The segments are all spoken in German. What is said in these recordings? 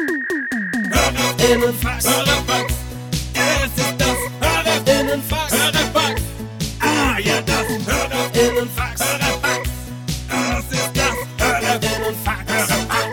Hörerfax. Hörerfax. Es ist das Hörerinnenfax. Hörerfax. Ah ja, das Hörerinnenfax. Hörerfax. Es ist das Hörerinnenfax. Hörerfax.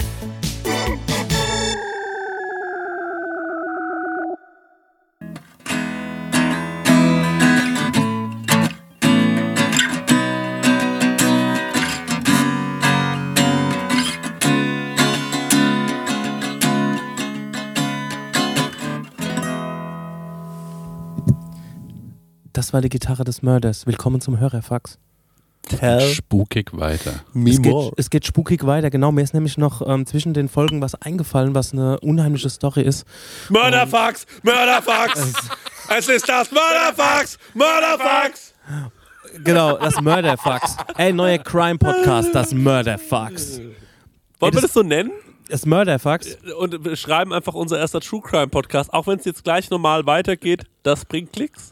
Das war die Gitarre des Mörders. Willkommen zum Hörerfax. Spukig weiter. Es geht spukig weiter, genau. Mir ist nämlich noch zwischen den Folgen was eingefallen, was eine unheimliche Story ist. Mörderfax! Mörderfax! Es ist das Mörderfax! Mörderfax! Genau, das Mörderfax. Ey, neuer Crime-Podcast, das Mörderfax. Wollen wir das so nennen? Das Mörderfax? Und wir schreiben einfach unser erster True Crime Podcast. Auch wenn es jetzt gleich normal weitergeht, das bringt Klicks.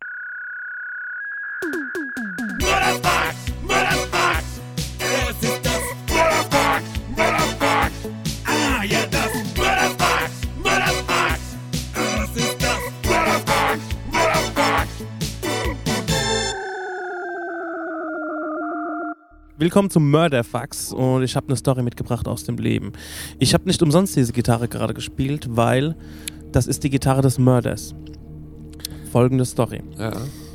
Mörderfax! Mörderfax! Es ist das Mörderfax! Mörderfax! Ah ja, das Mörderfax! Mörderfax! Es ist das Mörderfax! Mörderfax! Willkommen zum Mörderfax und ich habe eine Story mitgebracht aus dem Leben. Ich habe nicht umsonst diese Gitarre gerade gespielt, weil das ist die Gitarre des Mörders. Folgende Story. Ja.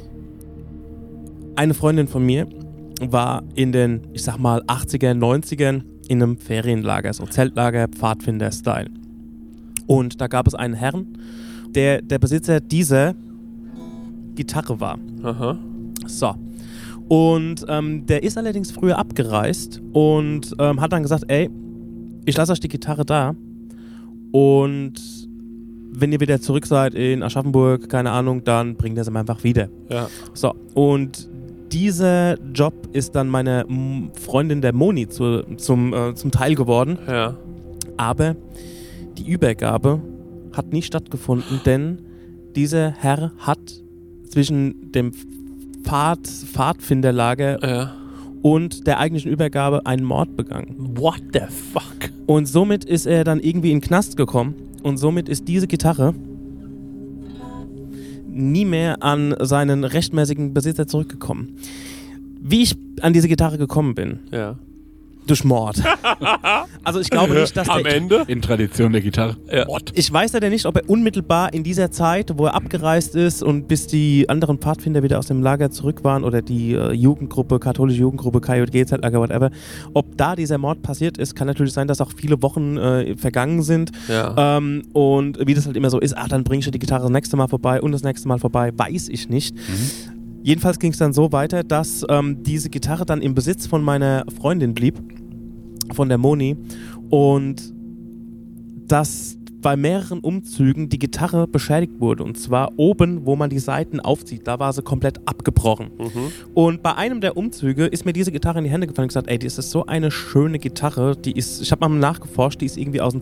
Eine Freundin von mir war in den, ich sag mal, 80er, 90ern in einem Ferienlager, so Zeltlager, Pfadfinder-Style. Und da gab es einen Herrn, der Besitzer dieser Gitarre war. Aha. So. Und der ist allerdings früher abgereist und hat dann gesagt, ey, ich lasse euch die Gitarre da und wenn ihr wieder zurück seid in Aschaffenburg, keine Ahnung, dann bringt er sie mir einfach wieder. Ja. So, und dieser Job ist dann meiner Freundin der Moni zum Teil geworden. Ja. Aber die Übergabe hat nie stattgefunden, denn dieser Herr hat zwischen dem Pfadfinderlager und der eigentlichen Übergabe einen Mord begangen. What the fuck? Und somit ist er dann irgendwie in den Knast gekommen und somit ist diese Gitarre nie mehr an seinen rechtmäßigen Besitzer zurückgekommen. Wie ich an diese Gitarre gekommen bin? Ja. Durch Mord. Also ich glaube nicht, dass Am Ende? In Tradition der Gitarre. Ja. Ich weiß ja nicht, ob er unmittelbar in dieser Zeit, wo er abgereist ist und bis die anderen Pfadfinder wieder aus dem Lager zurück waren oder die Jugendgruppe, katholische Jugendgruppe, KJG, Zeltlager, whatever, ob da dieser Mord passiert ist, kann natürlich sein, dass auch viele Wochen vergangen sind. Ja. Und wie das halt immer so ist, dann bringst du die Gitarre das nächste Mal vorbei und das nächste Mal vorbei, weiß ich nicht. Jedenfalls ging es dann so weiter, dass diese Gitarre dann im Besitz von meiner Freundin blieb, von der Moni, und dass bei mehreren Umzügen die Gitarre beschädigt wurde. Und zwar oben, wo man die Saiten aufzieht, da war sie komplett abgebrochen. Und bei einem der Umzüge ist mir diese Gitarre in die Hände gefallen und gesagt, ey, das ist so eine schöne Gitarre, die ist, ich habe mal nachgeforscht, die ist irgendwie aus den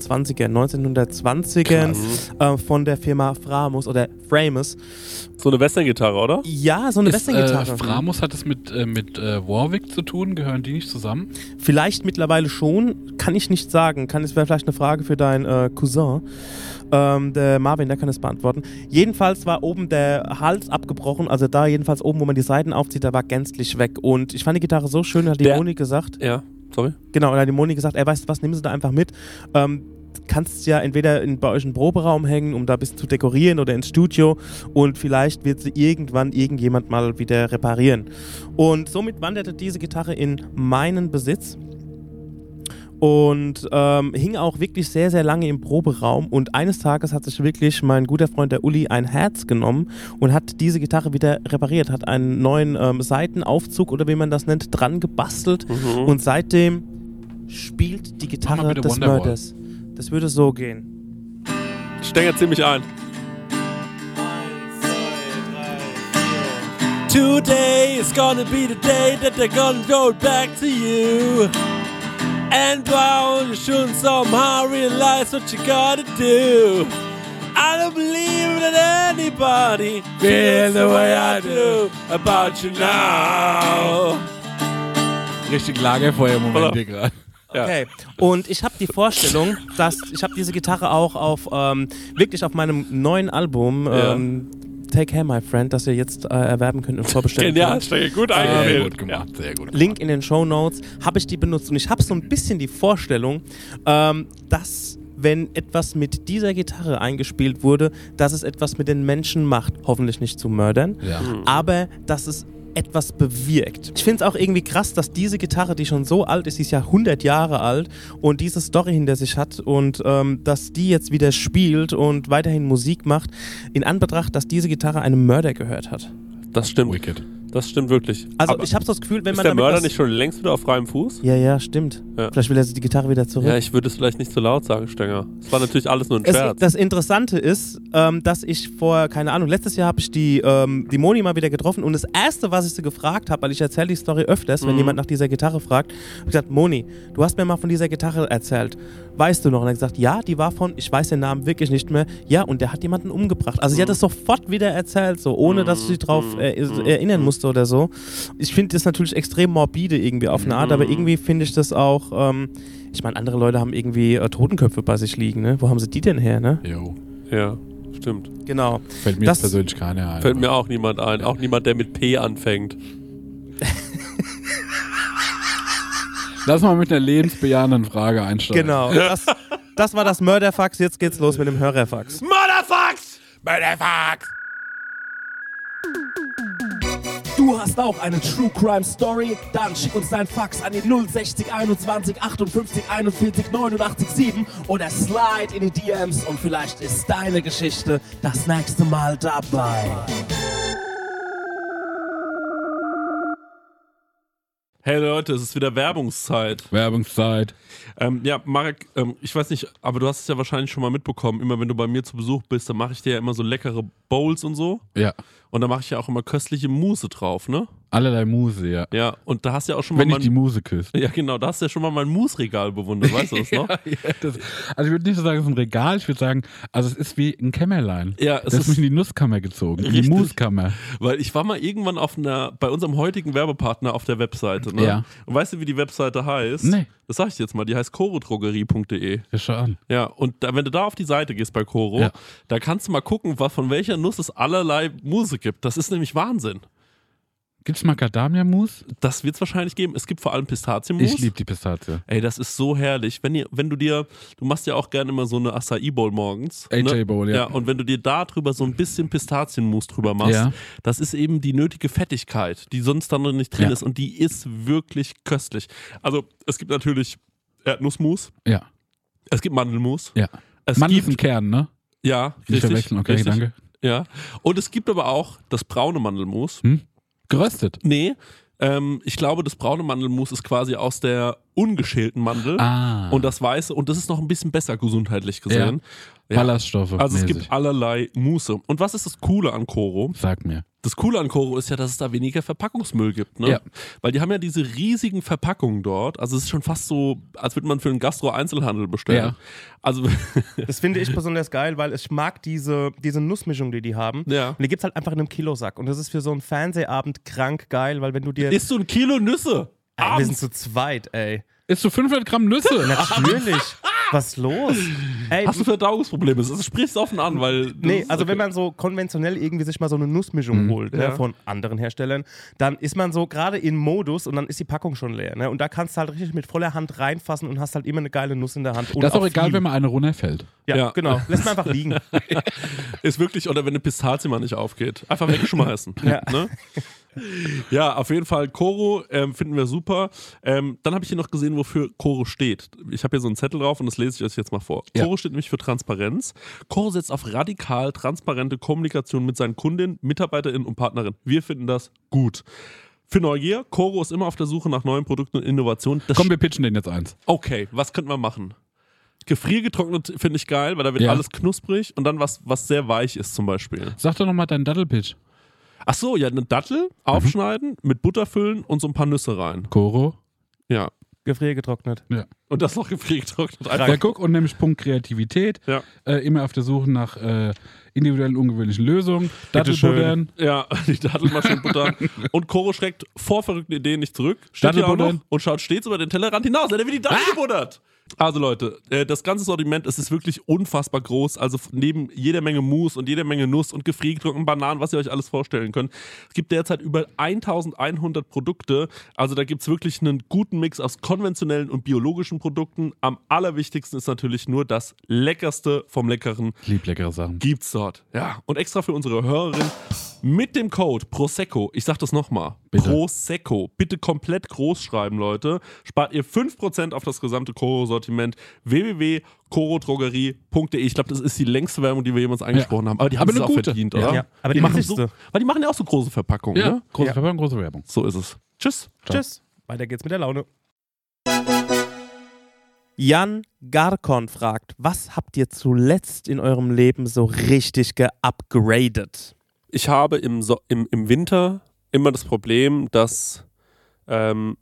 1920ern von der Firma Framus oder Framus. So eine Western-Gitarre, oder? Ja, so eine Western-Gitarre. Framus hat es mit Warwick zu tun? Gehören die nicht zusammen? Vielleicht mittlerweile schon, kann ich nicht sagen. Es wäre vielleicht eine Frage für deinen Cousin. Der Marvin, der kann es beantworten. Jedenfalls war oben der Hals abgebrochen, also da jedenfalls oben, wo man die Seiten aufzieht, der war gänzlich weg. Und ich fand die Gitarre so schön, hat die Moni gesagt. Ja, sorry. Genau, da hat die Moni gesagt, ey, weißt du was, nehmen Sie da einfach mit. Kannst ja entweder bei euch in den Proberaum hängen, um da ein bisschen zu dekorieren, oder ins Studio, und vielleicht wird sie irgendwann irgendjemand mal wieder reparieren. Und somit wanderte diese Gitarre in meinen Besitz und hing auch wirklich sehr, sehr lange im Proberaum, und eines Tages hat sich wirklich mein guter Freund der Uli ein Herz genommen und hat diese Gitarre wieder repariert, hat einen neuen Saitenaufzug oder wie man das nennt, dran gebastelt, und seitdem spielt die Gitarre des Wonderwall. Mörders. Das würde so gehen. Stängert ziemlich ein. Today is gonna be the day that they're gonna go back to you. And wow, you should somehow realize what you gotta do. I don't believe that anybody feels the way I do about you now. Richtig Lagerfeuer-Moment hier gerade. Okay. Und ich habe die Vorstellung, dass ich habe diese Gitarre auch auf wirklich auf meinem neuen Album Take Care, My Friend, das ihr jetzt erwerben könnt und vorbestellen könnt. Genial, gut Sehr eingewählt. gut gemacht, sehr gut. Link in den Shownotes, habe ich die benutzt. Und ich habe so ein bisschen die Vorstellung, dass wenn etwas mit dieser Gitarre eingespielt wurde, dass es etwas mit den Menschen macht. Hoffentlich nicht zu mördern, Ja. aber dass es etwas bewirkt. Ich finde es auch irgendwie krass, dass diese Gitarre, die schon so alt ist, die ist ja 100 Jahre alt und diese Story hinter sich hat und dass die jetzt wieder spielt und weiterhin Musik macht, in Anbetracht, dass diese Gitarre einem Mörder gehört hat. Das stimmt. Wicked. Das stimmt wirklich. Also Aber ich habe so das Gefühl, wenn ist man der damit Mörder was- nicht schon längst wieder auf freiem Fuß? Ja, stimmt. Ja. Vielleicht will er die Gitarre wieder zurück. Ja, ich würde es vielleicht nicht so laut sagen, Stenger. Es war natürlich alles nur ein Scherz. Das Interessante ist, dass ich vor, keine Ahnung, letztes Jahr habe ich die Moni mal wieder getroffen und das Erste, was ich sie gefragt habe, weil ich erzähle die Story öfters, wenn jemand nach dieser Gitarre fragt, habe ich gesagt, Moni, du hast mir mal von dieser Gitarre erzählt. Weißt du noch? Und er hat gesagt, ja, die war von, ich weiß den Namen wirklich nicht mehr, ja, und der hat jemanden umgebracht. Also sie hat es sofort wieder erzählt, so, ohne dass ich sie drauf erinnern musste oder so. Ich finde das natürlich extrem morbide irgendwie auf eine Art, aber irgendwie finde ich das auch, ich meine, andere Leute haben irgendwie Totenköpfe bei sich liegen, ne? Wo haben sie die denn her, ne? Jo. Ja, stimmt. Genau. Fällt mir Das- jetzt persönlich keiner ein. Fällt mir auch niemand ein. Auch niemand, der mit P anfängt. Lass mal mit einer lebensbejahenden Frage einsteigen. Genau. Das war das Mörderfax, jetzt geht's los mit dem Hörerfax. Motherfucks! Motherfucks! Du hast auch eine True Crime Story? Dann schick uns dein Fax an die 060 21 58 41 89 7 oder slide in die DMs und vielleicht ist deine Geschichte das nächste Mal dabei. Hey Leute, es ist wieder Werbungszeit. Werbungszeit. Ja, Marek, ich weiß nicht, aber du hast es ja wahrscheinlich schon mal mitbekommen. Immer wenn du bei mir zu Besuch bist, dann mache ich dir ja immer so leckere Bowls und so. Ja. Und da mache ich ja auch immer köstliche Mousse drauf, ne? Allerlei Muse, ja. Ja, und da hast du ja auch schon Wenn mal ich die Muse küsse. ja genau, da hast du ja schon mal mein Mousse-Regal bewundert, weißt du das noch? Ja, also ich würde nicht so sagen, es ist ein Regal, ich würde sagen, also es ist wie ein Kämmerlein. Ja, Das ist mich in die Nusskammer gezogen, in die Richtig. Muskammer. Weil ich war mal irgendwann bei unserem heutigen Werbepartner auf der Webseite, ne? Ja. Und weißt du, wie die Webseite heißt? Nee. Das sag ich dir jetzt mal, die heißt chorodrogerie.de. Ja, schau an. Ja, und da, wenn du da auf die Seite gehst bei Koro, Ja. da kannst du mal gucken, von welcher Nuss es allerlei Mousse gibt. Das ist nämlich Wahnsinn. Gibt's Macadamia-Mus? Das wird es wahrscheinlich geben. Es gibt vor allem Pistazienmus. Ich liebe die Pistazie. Ey, das ist so herrlich. Wenn du machst ja auch gerne immer so eine Acai Bowl morgens. AJ Bowl, ja. Ja, und wenn du dir da drüber so ein bisschen Pistazienmus drüber machst, Ja. das ist eben die nötige Fettigkeit, die sonst dann noch nicht drin Ja. ist und die ist wirklich köstlich. Also, es gibt natürlich Erdnussmus, Ja, es gibt Mandelmus. ja. Es Mandel ist ein gibt, Kern, ne? ja, Nicht richtig, verwechseln, okay, richtig, danke. Ja. Und es gibt aber auch das braune Mandelmus. Geröstet. Nee, ich glaube, das braune Mandelmus ist quasi aus der ungeschälten Mandel. Ah. Und das weiße, und das ist noch ein bisschen besser gesundheitlich gesehen. Ja. Ballaststoffe. Also es mäßig. gibt allerlei Muße. Und was ist das Coole an Koro? Sag mir. Das Coole an Koro ist ja, dass es da weniger Verpackungsmüll gibt. Ne? Ja. Weil die haben ja diese riesigen Verpackungen dort. Also es ist schon fast so, als würde man für einen Gastro-Einzelhandel bestellen. Ja. Also Das finde ich besonders geil, weil ich mag diese Nussmischung, die haben. Ja. Und die gibt es halt einfach in einem Kilosack. Und das ist für so einen Fernsehabend krank geil, weil wenn du dir... isst du ein Kilo Nüsse? Ey, wir abends? sind zu zweit, ey. Isst du 500 Gramm Nüsse? Natürlich. Was ist los? Ey, Hast du Verdauungsprobleme? Das sprichst offen an, weil... nee, also wenn man so konventionell irgendwie sich mal so eine Nussmischung holt, ne, Ja. von anderen Herstellern, dann ist man so gerade in Modus und dann ist die Packung schon leer. Ne? Und da kannst du halt richtig mit voller Hand reinfassen und hast halt immer eine geile Nuss in der Hand. Und Das ist auch egal, viel. wenn mal eine runterfällt. Ja, Ja. genau. Lässt man einfach liegen. Ist wirklich, oder wenn eine Pistazie mal nicht aufgeht. Einfach wegschmeißen. Ja. Ne? Ja, auf jeden Fall Koro finden wir super. Dann habe ich hier noch gesehen, wofür Koro steht. Ich habe hier so einen Zettel drauf und das lese ich euch jetzt mal vor. Ja. Koro steht nämlich für Transparenz. Koro setzt auf radikal transparente Kommunikation mit seinen Kundinnen, MitarbeiterInnen und Partnerinnen. Wir finden das gut. Für Neugier, Koro ist immer auf der Suche nach neuen Produkten und Innovationen. Das Komm, wir pitchen den jetzt eins. Okay, was könnten wir machen? Gefriergetrocknet finde ich geil, weil da wird Ja. alles knusprig und dann was sehr weich ist zum Beispiel. Sag doch nochmal deinen Dattelpitch. Ach so, ja, eine Dattel aufschneiden, mit Butter füllen und so ein paar Nüsse rein. Koro. Ja. Gefriergetrocknet. Und das noch gefriergetrocknet. Ja, guck, und nämlich Punkt Kreativität. Ja. Immer auf der Suche nach individuellen, ungewöhnlichen Lösungen. Dattelbuddern. Ja, die Dattelmaschinen buttern. Und Koro schreckt vor verrückten Ideen nicht zurück. Steht hier auch noch und schaut stets über den Tellerrand hinaus. Er wird die Dattel gebuddert. Also Leute, das ganze Sortiment, es ist wirklich unfassbar groß. Also neben jeder Menge Mousse und jeder Menge Nuss und gefriergetrockneten Bananen, was ihr euch alles vorstellen könnt. Es gibt derzeit über 1100 Produkte. Also da gibt es wirklich einen guten Mix aus konventionellen und biologischen Produkten. Am allerwichtigsten ist natürlich nur das Leckerste vom Leckeren. Ich liebe leckere Sachen. Gibt's dort. Ja, und extra für unsere Hörerin mit dem Code Prosecco, ich sag das nochmal, Prosecco, bitte komplett groß schreiben, Leute, spart ihr 5% auf das gesamte Koro-Sortiment. www.korodrogerie.de. Ich glaube, das ist die längste Werbung, die wir jemals angesprochen haben. Aber die haben es auch gute. verdient, oder? Ja, aber die machen wichtigste. weil die machen ja auch so große Verpackungen, ne? Große Verpackung, große Werbung. So ist es. Tschüss. Tschüss. Weiter geht's mit der Laune. Jan Garkon fragt, was habt ihr zuletzt in eurem Leben so richtig geupgradet? Ich habe im Winter immer das Problem, dass mein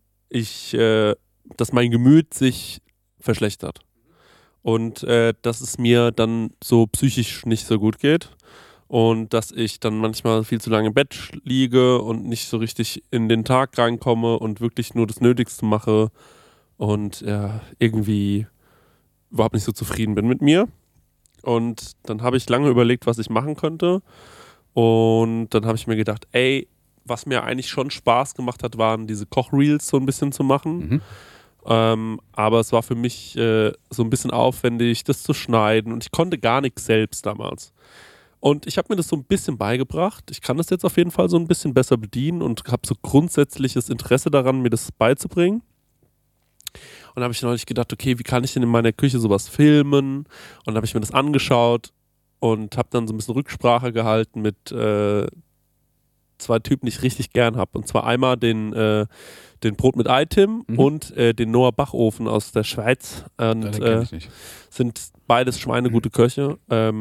Gemüt sich verschlechtert. Und dass es mir dann so psychisch nicht so gut geht. Und dass ich dann manchmal viel zu lange im Bett liege und nicht so richtig in den Tag reinkomme und wirklich nur das Nötigste mache und irgendwie überhaupt nicht so zufrieden bin mit mir. Und dann habe ich lange überlegt, was ich machen könnte. Und dann habe ich mir gedacht, was mir eigentlich schon Spaß gemacht hat, waren diese Kochreels so ein bisschen zu machen. Aber es war für mich so ein bisschen aufwendig, das zu schneiden. Und ich konnte gar nichts selbst damals. Und ich habe mir das so ein bisschen beigebracht. Ich kann das jetzt auf jeden Fall so ein bisschen besser bedienen und habe so grundsätzliches Interesse daran, mir das beizubringen. Und da habe ich neulich gedacht, okay, wie kann ich denn in meiner Küche sowas filmen? Und dann habe ich mir das angeschaut und habe dann so ein bisschen Rücksprache gehalten mit zwei Typen, die ich richtig gern habe. Und zwar einmal den Brot mit Ei-Tim und den Noah Backofen aus der Schweiz. Und Den kenn ich nicht. sind beides schweinegute Köche.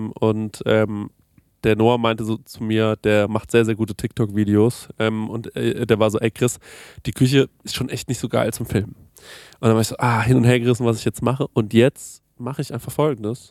Der Noah meinte so zu mir, der macht sehr, sehr gute TikTok-Videos. Der war so, Chris, die Küche ist schon echt nicht so geil zum Filmen. Und dann war ich so, hin und her gerissen, was ich jetzt mache. Und jetzt mache ich einfach Folgendes.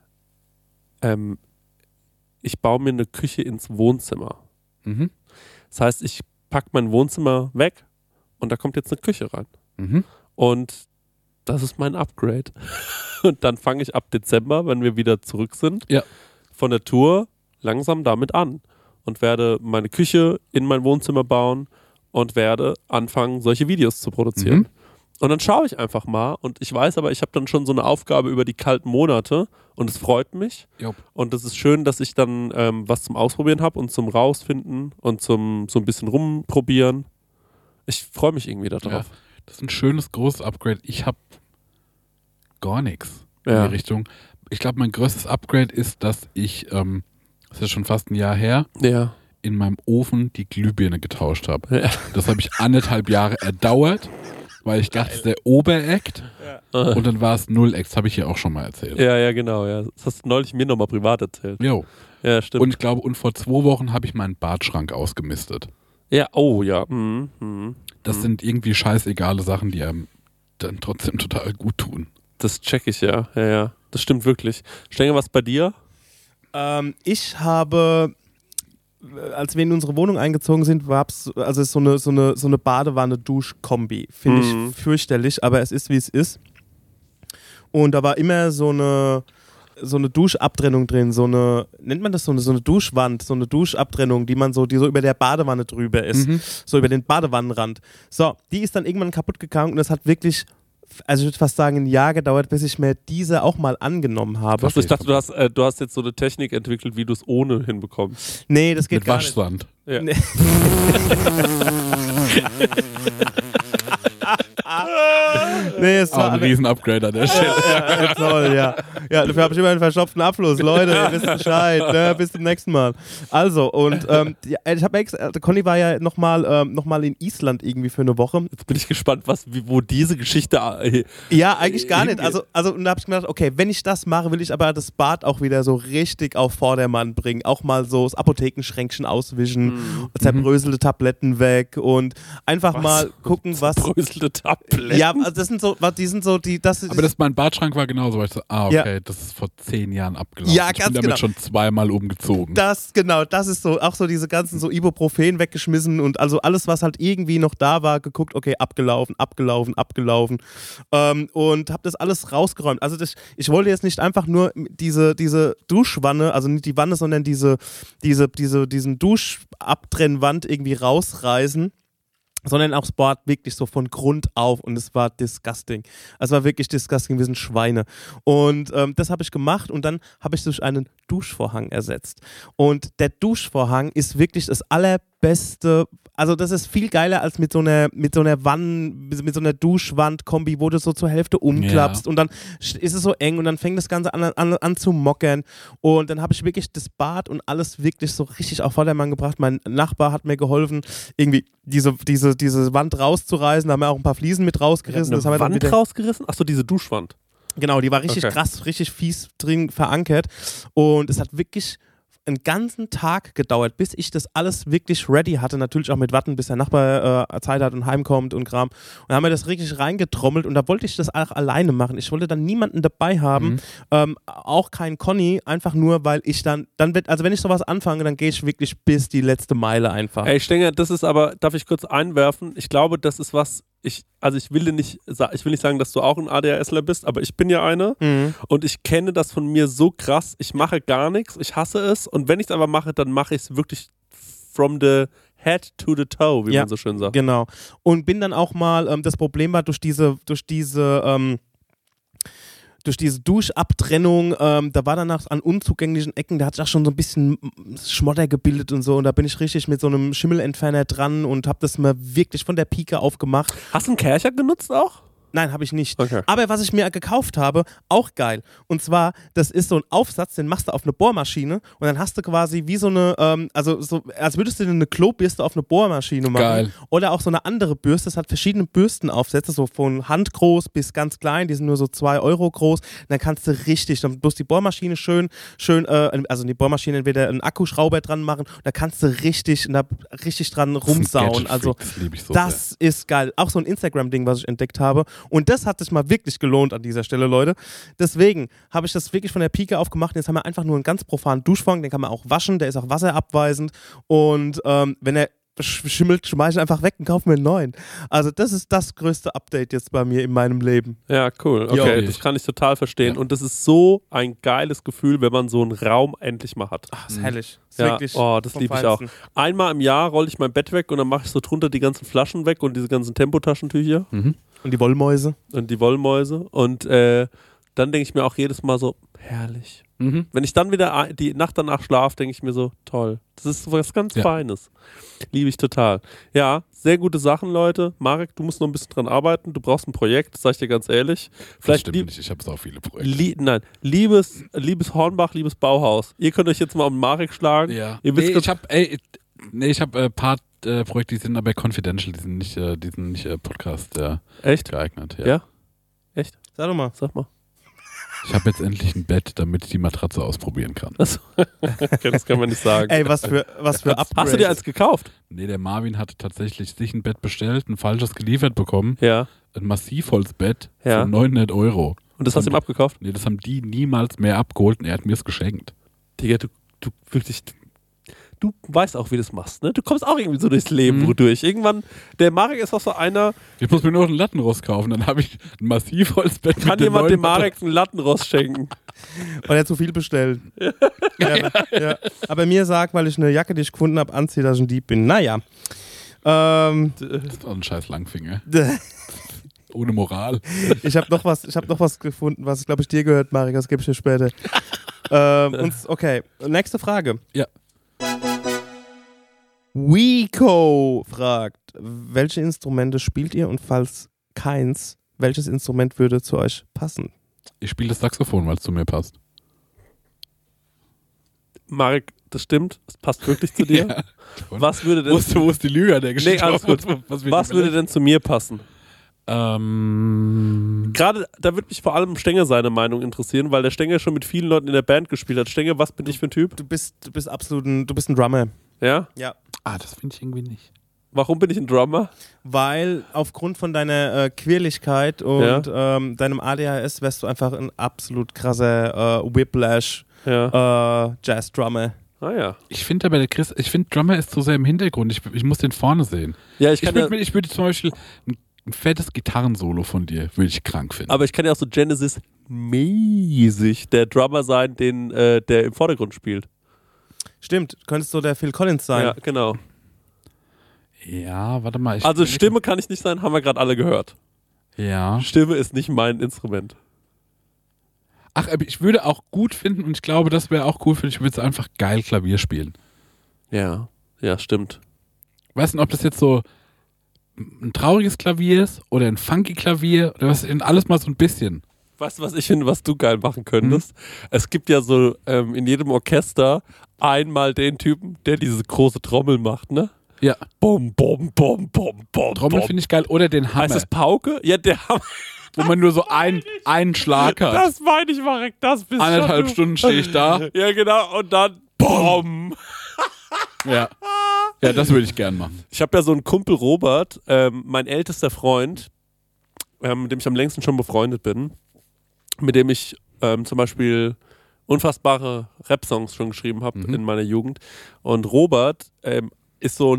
Ich baue mir eine Küche ins Wohnzimmer. Das heißt, ich packe mein Wohnzimmer weg und da kommt jetzt eine Küche rein. Und das ist mein Upgrade. Und dann fange ich ab Dezember, wenn wir wieder zurück sind, von der Tour langsam damit an und werde meine Küche in mein Wohnzimmer bauen und werde anfangen, solche Videos zu produzieren. Und dann schaue ich einfach mal und ich weiß aber, ich habe dann schon so eine Aufgabe über die kalten Monate und es freut mich. Und es ist schön, dass ich dann was zum Ausprobieren habe und zum Rausfinden und zum so ein bisschen rumprobieren. Ich freue mich irgendwie darauf. Ja, das ist ein schönes, großes Upgrade. Ich habe gar nichts in die Richtung. Ich glaube, mein größtes Upgrade ist, dass ich, das ist schon fast ein Jahr her, in meinem Ofen die Glühbirne getauscht habe. Ja. Das habe ich 1,5 Jahre erdauert, weil ich dachte, es ist der Oberakt und dann war es Null-Act. Das habe ich hier auch schon mal erzählt. Ja, genau. Ja. Das hast du neulich mir nochmal privat erzählt. Jo. Ja, stimmt. Und ich glaube, vor 2 Wochen habe ich meinen Badschrank ausgemistet. Ja, oh ja. Das sind irgendwie scheißegale Sachen, die einem dann trotzdem total gut tun. Das check ich, ja. Das stimmt wirklich. Stenge, was bei dir? Ich habe, als wir in unsere Wohnung eingezogen sind, war es also so eine Badewanne-Dusch-Kombi. Finde ich fürchterlich, aber es ist, wie es ist. Und da war immer so eine Duschabtrennung drin, nennt man das so eine Duschwand, so eine Duschabtrennung, die so über der Badewanne drüber ist, so über den Badewannenrand. So, die ist dann irgendwann kaputt gegangen und das hat wirklich, also ich würde fast sagen, ein Jahr gedauert, bis ich mir diese auch mal angenommen habe. Achso, ich dachte, du hast jetzt so eine Technik entwickelt, wie du es ohne hinbekommst. Nee, das geht Mit gar Waschsand. Ja. Nee. Nee, es war ein Riesen-Upgrade an der Stelle. ja, toll, ja. Ja, dafür habe ich immer einen verstopften Abfluss. Leute, ihr wisst Bescheid. Ne? Bis zum nächsten Mal. Also, und ich habe Conny war ja noch mal in Island irgendwie für eine Woche. Jetzt bin ich gespannt, wo diese Geschichte ja, eigentlich gar nicht. Also und da habe ich gedacht, okay, wenn ich das mache, will ich aber das Bad auch wieder so richtig auf Vordermann bringen. Auch mal so das Apothekenschränkchen auswischen, zerbröselte Tabletten weg und einfach mal gucken, was... verschlüsselte Tabletten. Ja, also das sind so, aber mein Badschrank war genauso, weil ich so, okay, das ist vor 10 Jahren abgelaufen. Ja, ich bin damit schon 2-mal umgezogen. Das ist so, auch so diese ganzen so Ibuprofen weggeschmissen und also alles, was halt irgendwie noch da war, geguckt, okay, abgelaufen. Und habe das alles rausgeräumt. Also ich wollte jetzt nicht einfach nur diese Duschwanne, also nicht die Wanne, sondern diesen Duschabtrennwand irgendwie rausreißen, sondern auch das Bad wirklich so von Grund auf und es war disgusting. Es war wirklich disgusting, wir sind Schweine. Und das habe ich gemacht und dann habe ich durch einen Duschvorhang ersetzt. Und der Duschvorhang ist wirklich das allerbeste, also das ist viel geiler als mit so einer Duschwand-Kombi, wo du so zur Hälfte umklappst und dann ist es so eng und dann fängt das Ganze an zu mockern und dann habe ich wirklich das Bad und alles wirklich so richtig auf Vordermann gebracht. Mein Nachbar hat mir geholfen, irgendwie diese Wand rauszureißen, da haben wir auch ein paar Fliesen mit rausgerissen. Das haben wir Wand rausgerissen? Achso, diese Duschwand. Genau, die war richtig krass, richtig fies drin verankert und es hat wirklich einen ganzen Tag gedauert, bis ich das alles wirklich ready hatte. Natürlich auch mit Warten, bis der Nachbar Zeit hat und heimkommt und Kram. Und dann haben wir das richtig reingetrommelt und da wollte ich das auch alleine machen. Ich wollte dann niemanden dabei haben, auch kein Conny, einfach nur, weil ich dann wird, also wenn ich sowas anfange, dann gehe ich wirklich bis die letzte Meile einfach. Ey, ich denke, das ist aber, darf ich kurz einwerfen? Ich glaube, das ist was, ich will nicht sagen, dass du auch ein ADHSler bist, aber ich bin ja einer und ich kenne das von mir so krass. Ich mache gar nichts, ich hasse es und wenn ich es aber mache, dann mache ich es wirklich from the head to the toe, wie man so schön sagt. Genau. Und bin dann auch mal, das Problem war durch diese Duschabtrennung, da war danach an unzugänglichen Ecken, da hat sich auch schon so ein bisschen Schmotter gebildet und so und da bin ich richtig mit so einem Schimmelentferner dran und habe das mal wirklich von der Pike auf gemacht. Hast du einen Kercher genutzt auch? Nein, habe ich nicht. Okay. Aber was ich mir gekauft habe, auch geil. Und zwar, das ist so ein Aufsatz, den machst du auf eine Bohrmaschine und dann hast du quasi wie so eine, also so, als würdest du eine Klobürste auf eine Bohrmaschine machen. Geil. Oder auch so eine andere Bürste. Das hat verschiedene Bürstenaufsätze, so von handgroß bis ganz klein. Die sind nur so 2 Euro groß. Und dann kannst du richtig, dann bloß die Bohrmaschine schön, also in die Bohrmaschine entweder einen Akkuschrauber dran machen. Da kannst du richtig dran rumsauen. Also das ist geil. Auch so ein Instagram-Ding, was ich entdeckt habe. Und das hat sich mal wirklich gelohnt an dieser Stelle, Leute. Deswegen habe ich das wirklich von der Pike auf gemacht. Jetzt haben wir einfach nur einen ganz profanen Duschvorhang, den kann man auch waschen, der ist auch wasserabweisend. Und wenn er schimmelt, schmeiß ich einfach weg und kaufe mir einen neuen. Also das ist das größte Update jetzt bei mir in meinem Leben. Ja, cool. Okay, das kann ich total verstehen. Ja. Und das ist so ein geiles Gefühl, wenn man so einen Raum endlich mal hat. Ach, ist herrlich. Ist ja, wirklich das liebe ich auch. Einmal im Jahr rolle ich mein Bett weg und dann mache ich so drunter die ganzen Flaschen weg und diese ganzen Tempotaschentücher. Und die Wollmäuse. Und dann denke ich mir auch jedes Mal so, herrlich. Wenn ich dann wieder die Nacht danach schlafe, denke ich mir so, toll. Das ist was ganz Feines. Liebe ich total. Ja, sehr gute Sachen, Leute. Marek, du musst noch ein bisschen dran arbeiten. Du brauchst ein Projekt, sag ich dir ganz ehrlich. Vielleicht das stimmt nicht, ich habe so viele Projekte. Liebes Hornbach, liebes Bauhaus. Ihr könnt euch jetzt mal um Marek schlagen. Ja. Ich habe ein paar Projekte, die sind aber confidential, die sind nicht Podcast Echt? geeignet. Ja? Echt? Sag doch mal. Sag mal. Ich habe jetzt endlich ein Bett, damit ich die Matratze ausprobieren kann. Achso. Okay, das kann man nicht sagen. Ey, was für Upgrades. Hast du dir eins gekauft? Nee, der Marvin hatte tatsächlich sich ein Bett bestellt, ein falsches geliefert bekommen. Ja. Ein Massivholzbett für 900 Euro. Und das hast du ihm abgekauft? Nee, das haben die niemals mehr abgeholt und er hat mir es geschenkt. Digga, du wirklich... Du weißt auch, wie du das machst, ne? Du kommst auch irgendwie so durchs Leben wodurch. Irgendwann, der Marek ist auch so einer... Ich muss mir nur einen Lattenrost kaufen, dann habe ich ein Massivholzbett. Kann jemand dem Marek einen Lattenrost schenken? Weil er zu viel bestellt. Ja. Aber mir sagt, weil ich eine Jacke, die ich gefunden habe, anziehe, dass ich ein Dieb bin. Naja. Das ist doch ein scheiß Langfinger. Ohne Moral. Ich habe noch was gefunden, was, glaube ich, dir gehört, Marek, das gebe ich dir später. Okay, nächste Frage. Ja. Wico fragt, welche Instrumente spielt ihr und falls keins, welches Instrument würde zu euch passen? Ich spiele das Saxophon, weil es zu mir passt. Marek, das stimmt, es passt wirklich zu dir. Ja. Was würde denn... Wo ist die Lüge an der Geschichte? Nee, alles gut. Was würde denn zu mir passen? Gerade, da würde mich vor allem Stenger seine Meinung interessieren, weil der Stenger schon mit vielen Leuten in der Band gespielt hat. Stenger, was bin ich für ein Typ? Du bist ein Drummer. Ja? Ja. Das finde ich irgendwie nicht. Warum bin ich ein Drummer? Weil aufgrund von deiner Quirligkeit und deinem ADHS wärst du einfach ein absolut krasser Whiplash Jazz-Drummer. Ah ja. Ich finde aber, Drummer ist so sehr im Hintergrund. Ich muss den vorne sehen. Ja, ich würde zum Beispiel ein fettes Gitarrensolo von dir, würde ich krank finden. Aber ich kann ja auch so Genesis-mäßig der Drummer sein, der im Vordergrund spielt. Stimmt, könntest du der Phil Collins sein. Ja, genau. Ja, warte mal. Also Stimme kann ich nicht sein, haben wir gerade alle gehört. Ja. Stimme ist nicht mein Instrument. Ach, aber ich würde auch gut finden und ich glaube, das wäre auch cool für dich, ich würde einfach geil Klavier spielen. Ja, stimmt. Weißt du, ob das jetzt so ein trauriges Klavier ist oder ein funky Klavier oder was, alles mal so ein bisschen. Weißt du, was ich finde, was du geil machen könntest? Es gibt ja so in jedem Orchester einmal den Typen, der diese große Trommel macht, ne? Ja. Bom, bom, bom, bom, bom. Trommel finde ich geil. Oder den Hammer. Heißt das Pauke? Ja, der Hammer. Wo man nur so einen Schlag hat. Das meine ich, Marek, das bist du. 1,5 Stunden stehe ich da. Ja, genau. Und dann BOM. Ja. Ja, das würde ich gern machen. Ich habe ja so einen Kumpel Robert, mein ältester Freund, mit dem ich am längsten schon befreundet bin, mit dem ich zum Beispiel unfassbare Rap-Songs schon geschrieben habe in meiner Jugend. Und Robert ist so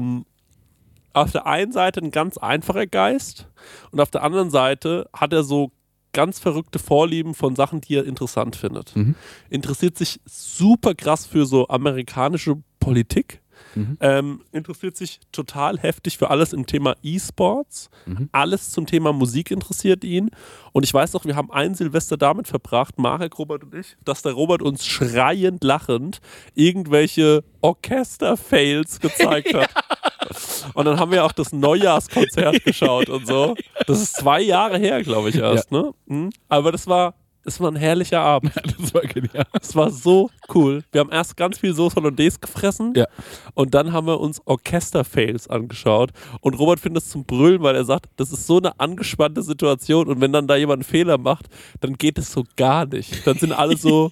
auf der einen Seite ein ganz einfacher Geist und auf der anderen Seite hat er so ganz verrückte Vorlieben von Sachen, die er interessant findet. Interessiert sich super krass für so amerikanische Politik. Interessiert sich total heftig für alles im Thema E-Sports. Alles zum Thema Musik interessiert ihn. Und ich weiß noch, wir haben ein Silvester damit verbracht, Marek, Robert und ich, dass der Robert uns schreiend lachend irgendwelche Orchester-Fails gezeigt hat. Und dann haben wir auch das Neujahrskonzert geschaut und so. Das ist 2 Jahre her, glaube ich, erst. Ne? Aber das war ein herrlicher Abend. Ja, das war genial. Es war so cool. Wir haben erst ganz viel Sauce Hollandaise gefressen und dann haben wir uns Orchester-Fails angeschaut. Und Robert findet es zum Brüllen, weil er sagt, das ist so eine angespannte Situation und wenn dann da jemand einen Fehler macht, dann geht es so gar nicht. Dann sind alle so,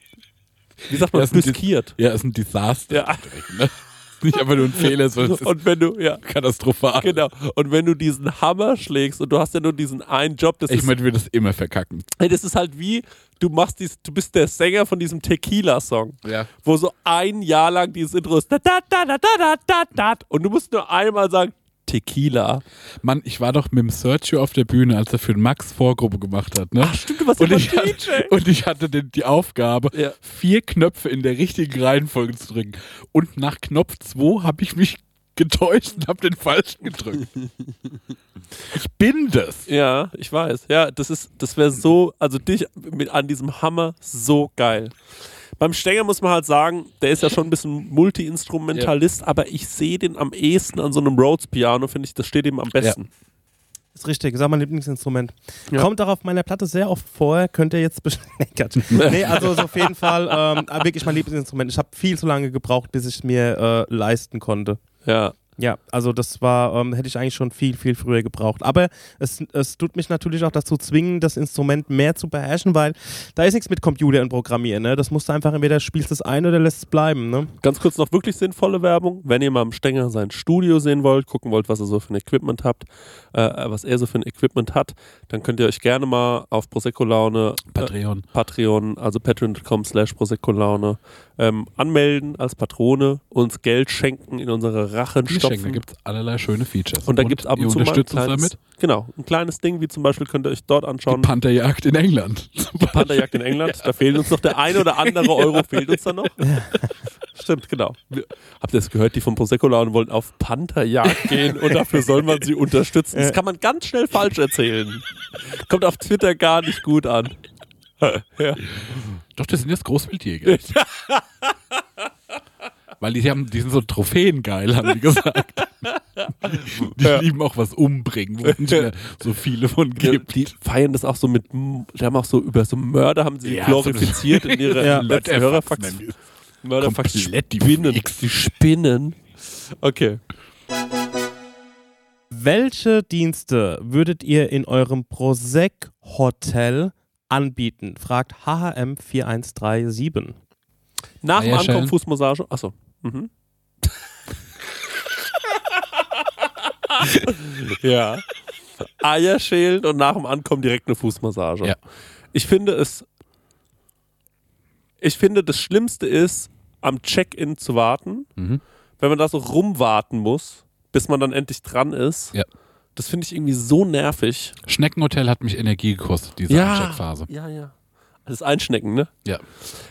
wie sagt man, brüskiert. Ja, ist ein Desaster. Ja. Ne? Nicht einfach nur ein Fehler, sondern es ist und wenn du, katastrophal. Genau. Und wenn du diesen Hammer schlägst und du hast ja nur diesen einen Job, ich meine, wir das immer verkacken. Das ist halt wie, du bist der Sänger von diesem Tequila-Song, wo so ein Jahr lang dieses Intro ist und du musst nur einmal sagen, Tequila. Mann, ich war doch mit dem Sergio auf der Bühne, als er für den Max Vorgruppe gemacht hat. Ne? Ach stimmt, du warst immer DJ. Und ich hatte die Aufgabe, 4 Knöpfe in der richtigen Reihenfolge zu drücken. Und nach Knopf 2 habe ich mich getäuscht und habe den falschen gedrückt. Ich bin das. Ja, ich weiß. Ja, das wäre so, also dich an diesem Hammer so geil. Beim Stenger muss man halt sagen, der ist ja schon ein bisschen Multi-Instrumentalist, aber ich sehe den am ehesten an so einem Rhodes-Piano, finde ich, das steht ihm am besten. Ja. Ist richtig, ist auch mein Lieblingsinstrument. Ja. Kommt auch auf meiner Platte sehr oft vor, könnt ihr jetzt nee, also auf jeden Fall wirklich mein Lieblingsinstrument. Ich habe viel zu lange gebraucht, bis ich es mir leisten konnte. Ja. Ja, also das war, hätte ich eigentlich schon viel, viel früher gebraucht. Aber es tut mich natürlich auch dazu zwingen, das Instrument mehr zu beherrschen, weil da ist nichts mit Computer und Programmieren. Ne? Das musst du einfach entweder spielst es ein oder lässt es bleiben. Ne? Ganz kurz noch wirklich sinnvolle Werbung. Wenn ihr mal am Stenger sein Studio sehen wollt, gucken wollt, was er so für ein Equipment hat, dann könnt ihr euch gerne mal auf Prosecco Laune Patreon, also patreon.com/Prosecco-Laune anmelden als Patrone, uns Geld schenken, in unsere Rachen stopfen. Da gibt es allerlei schöne Features. Und da gibt es ab und zu mal ein kleines Ding, wie zum Beispiel könnt ihr euch dort anschauen. Die Pantherjagd in England. Pantherjagd in England, da fehlt uns noch der ein oder andere Euro, fehlt uns da noch. Stimmt, genau. Habt ihr das gehört, die von Prosecco Laune wollen auf Pantherjagd gehen und dafür soll man sie unterstützen. Das kann man ganz schnell falsch erzählen. Kommt auf Twitter gar nicht gut an. Ja. Doch, das sind jetzt Großwildjäger. Weil die sind so trophäengeil, haben die gesagt. Die lieben auch was umbringen, wo es nicht mehr so viele von gibt. Die feiern das auch so mit, die haben auch so über so Mörder haben sie glorifiziert in ihrer letzten Hörerfax. Mörderfax, die Spinnen. Okay. Welche Dienste würdet ihr in eurem Prosec-Hotel anbieten? Fragt HHM4137. Nach dem Ankommen Fußmassage. Achso. Ja. Eier schälen und nach dem Ankommen direkt eine Fußmassage. Ja. Ich finde, das Schlimmste ist, am Check-in zu warten, wenn man da so rumwarten muss, bis man dann endlich dran ist. Ja. Das finde ich irgendwie so nervig. Schneckenhotel hat mich Energie gekostet, diese Checkphase. Ja. Das Einschnecken, ne? Ja.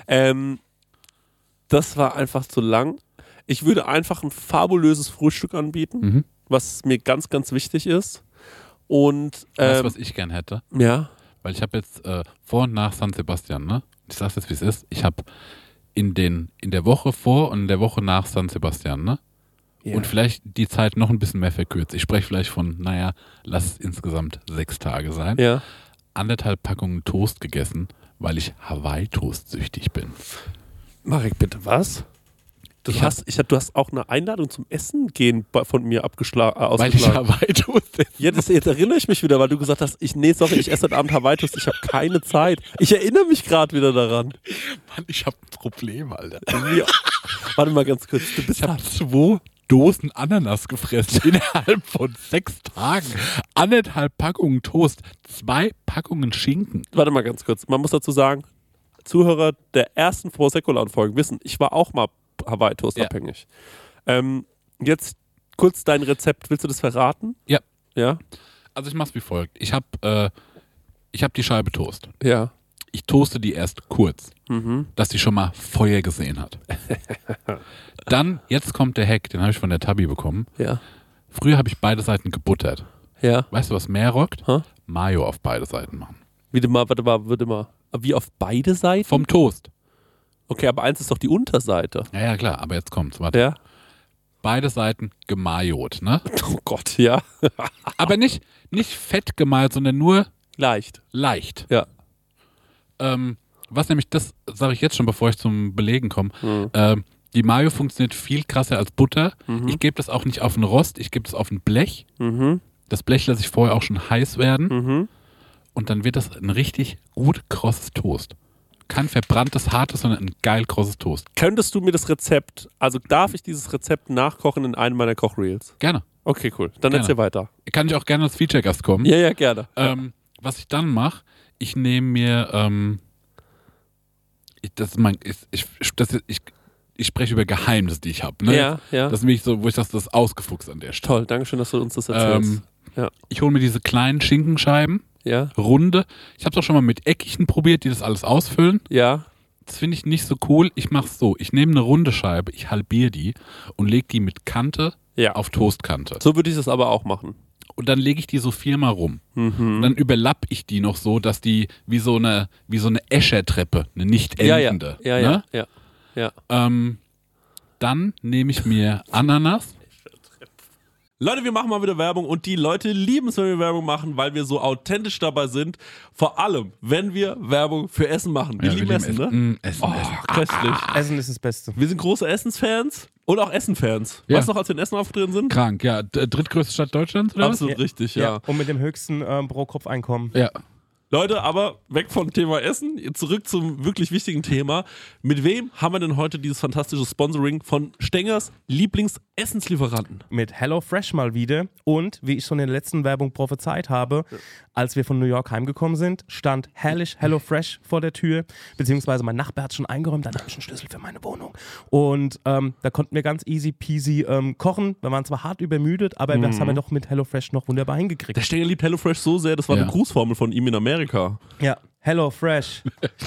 Das war einfach zu lang. Ich würde einfach ein fabulöses Frühstück anbieten, was mir ganz, ganz wichtig ist. Und weißt du, was ich gern hätte? Ja. Weil ich habe jetzt vor und nach San Sebastian, ne? Ich sag's jetzt, wie es ist. Ich habe in der Woche vor und in der Woche nach San Sebastian, ne? Yeah. Und vielleicht die Zeit noch ein bisschen mehr verkürzt. Ich spreche vielleicht von, lass es insgesamt 6 Tage sein. Ja. 1,5 Packungen Toast gegessen, weil ich Hawaii-Toast süchtig bin. Marek, bitte was? Du hast auch eine Einladung zum Essen gehen von mir ausgeschlagen. Weil ich Hawaii-Toast esse. Ja, jetzt erinnere ich mich wieder, weil du gesagt hast, ich esse heute Abend Hawaii-Toast, ich habe keine Zeit. Ich erinnere mich gerade wieder daran. Mann, ich habe ein Problem, Alter. Warte mal ganz kurz. Ich habe 2 Dosen Ananas gefressen innerhalb von 6 Tagen. 1,5 Packungen Toast, 2 Packungen Schinken. Warte mal ganz kurz. Man muss dazu sagen, Zuhörer der ersten Prosecco-Folgen wissen, ich war auch mal Hawaii-Toast abhängig. Jetzt kurz dein Rezept. Willst du das verraten? Ja. Ja? Also ich mach's wie folgt. Ich hab die Scheibe Toast. Ja. Ich toaste die erst kurz, dass die schon mal Feuer gesehen hat. Dann, jetzt kommt der Hack, den habe ich von der Tabi bekommen. Ja. Früher habe ich beide Seiten gebuttert. Ja. Weißt du, was mehr rockt? Mayo auf beide Seiten machen. Warte mal. Wie auf beide Seiten? Vom Toast. Okay, aber eins ist doch die Unterseite. Ja, klar, aber jetzt kommt's. Warte. Ja. Beide Seiten gemajot, ne? Oh Gott, ja. Aber nicht fett gemalt, sondern nur leicht. Ja. Was nämlich, das sage ich jetzt schon, bevor ich zum Belegen komme, die Mayo funktioniert viel krasser als Butter. Ich gebe das auch nicht auf einen Rost, ich gebe das auf ein Blech. Das Blech lasse ich vorher auch schon heiß werden. Und dann wird das ein richtig gut krosses Toast. Kein verbranntes, hartes, sondern ein geil krosses Toast. Könntest du mir das Rezept, also darf ich dieses Rezept nachkochen in einem meiner Kochreels? Gerne. Okay, cool. Dann erzähl weiter. Kann ich auch gerne als Feature-Gast kommen. Ja, gerne. Was ich dann mache, ich nehme mir, ich spreche über Geheimnisse, die ich habe. Ne? Ja. Das ist nämlich so, wo ich das ist ausgefuchst an der Stelle. Toll, danke schön, dass du uns das erzählst. Ich hole mir diese kleinen Schinkenscheiben, runde. Ich habe es auch schon mal mit Eckigen probiert, die das alles ausfüllen. Ja. Das finde ich nicht so cool. Ich mache es so, ich nehme eine runde Scheibe, ich halbiere die und lege die mit Kante auf Toastkante. So würde ich das aber auch machen. Und dann lege ich die so 4-mal rum. Und dann überlappe ich die noch so, dass die wie so eine Eschertreppe, eine nicht endende. Ja. Dann nehme ich mir Ananas. Leute, wir machen mal wieder Werbung und die Leute lieben es, wenn wir Werbung machen, weil wir so authentisch dabei sind. Vor allem, wenn wir Werbung für Essen machen. Wir lieben Essen, ne? Essen. Köstlich. Essen ist das Beste. Wir sind große Essensfans und auch Essenfans. Ja. Weißt du noch, als wir in Essen aufgetreten sind? Krank, ja. Drittgrößte Stadt Deutschlands, oder Absolut richtig, ja. Und mit dem höchsten Pro-Kopf-Einkommen. Ja. Leute, aber weg vom Thema Essen, zurück zum wirklich wichtigen Thema. Mit wem haben wir denn heute dieses fantastische Sponsoring von Stengers Lieblingsessenslieferanten? Mit HelloFresh mal wieder. Und wie ich schon in der letzten Werbung prophezeit habe, als wir von New York heimgekommen sind, stand herrlich HelloFresh vor der Tür. Beziehungsweise mein Nachbar hat schon eingeräumt, dann habe ich einen Schlüssel für meine Wohnung. Und da konnten wir ganz easy peasy kochen. Wir waren zwar hart übermüdet, aber das haben wir doch mit HelloFresh noch wunderbar hingekriegt. Der Stenger liebt HelloFresh so sehr, das war eine Grußformel von ihm in Amerika. Ja, HelloFresh.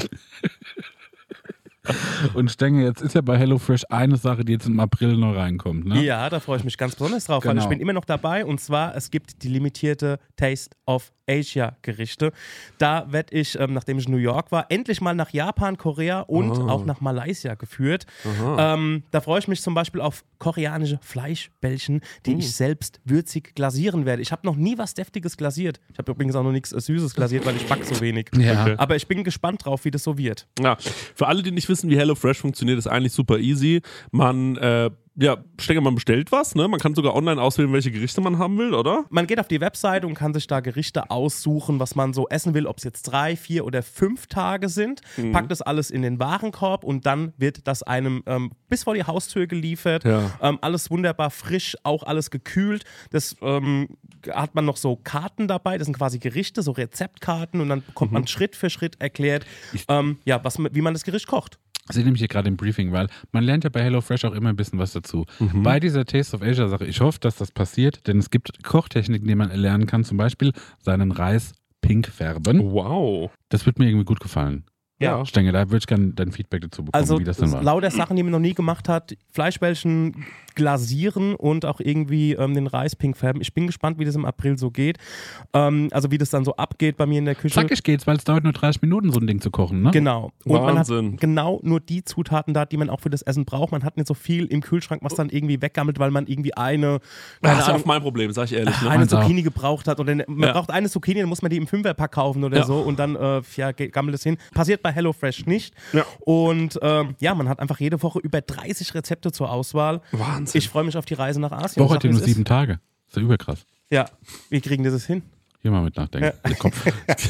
Und Stenger, jetzt ist ja bei HelloFresh eine Sache, die jetzt im April noch reinkommt, ne? Ja, da freue ich mich ganz besonders drauf, weil ich bin immer noch dabei. Und zwar, es gibt die limitierte Taste of Asia Gerichte. Da werde ich, nachdem ich in New York war, endlich mal nach Japan, Korea und auch nach Malaysia geführt. Da freue ich mich zum Beispiel auf koreanische Fleischbällchen, die ich selbst würzig glasieren werde. Ich habe noch nie was Deftiges glasiert. Ich habe übrigens auch noch nichts Süßes glasiert, weil ich backe so wenig. Ja. Okay. Aber ich bin gespannt drauf, wie das so wird. Ja, für alle, die nicht wissen, wie HelloFresh funktioniert, ist eigentlich super easy. Man Stenger, man bestellt was, ne? Man kann sogar online auswählen, welche Gerichte man haben will, oder? Man geht auf die Webseite und kann sich da Gerichte aussuchen, was man so essen will, ob es jetzt 3, 4 oder 5 Tage sind. Packt das alles in den Warenkorb und dann wird das einem bis vor die Haustür geliefert. Ja. Alles wunderbar frisch, auch alles gekühlt. Das hat man noch so Karten dabei, das sind quasi Gerichte, so Rezeptkarten und dann bekommt man Schritt für Schritt erklärt, wie man das Gericht kocht. Das sehe nämlich hier gerade im Briefing, weil man lernt ja bei HelloFresh auch immer ein bisschen was dazu. Bei dieser Taste of Asia Sache, ich hoffe, dass das passiert, denn es gibt Kochtechniken, die man erlernen kann, zum Beispiel seinen Reis pink färben. Wow. Das wird mir irgendwie gut gefallen. Ja. Stenger, da würde ich gerne dein Feedback dazu bekommen, also, wie das denn war. Lauter Sachen, die man noch nie gemacht hat, Fleischbällchen glasieren und auch irgendwie den Reis pink färben. Ich bin gespannt, wie das im April so geht. Also wie das dann so abgeht bei mir in der Küche. Zackig geht's, weil es dauert nur 30 Minuten, so ein Ding zu kochen, ne? Genau. Und Wahnsinn. man hat genau nur die Zutaten da, die man auch für das Essen braucht. Man hat nicht so viel im Kühlschrank, was dann irgendwie weggammelt, weil man irgendwie das ist auch mein Problem, sag ich ehrlich. Ne? Eine Zucchini gebraucht hat. Oder man braucht eine Zucchini, dann muss man die im 5er-Pack kaufen oder so und dann gammelt es hin. Passiert bei HelloFresh nicht. Ja. Und man hat einfach jede Woche über 30 Rezepte zur Auswahl. Wahnsinn. Ich freue mich auf die Reise nach Asien. Woche hat nur 7 Tage. Das ist ja überkrass. Ja, wie kriegen das hin? Hier mal mit nachdenken. Ja. Kopf.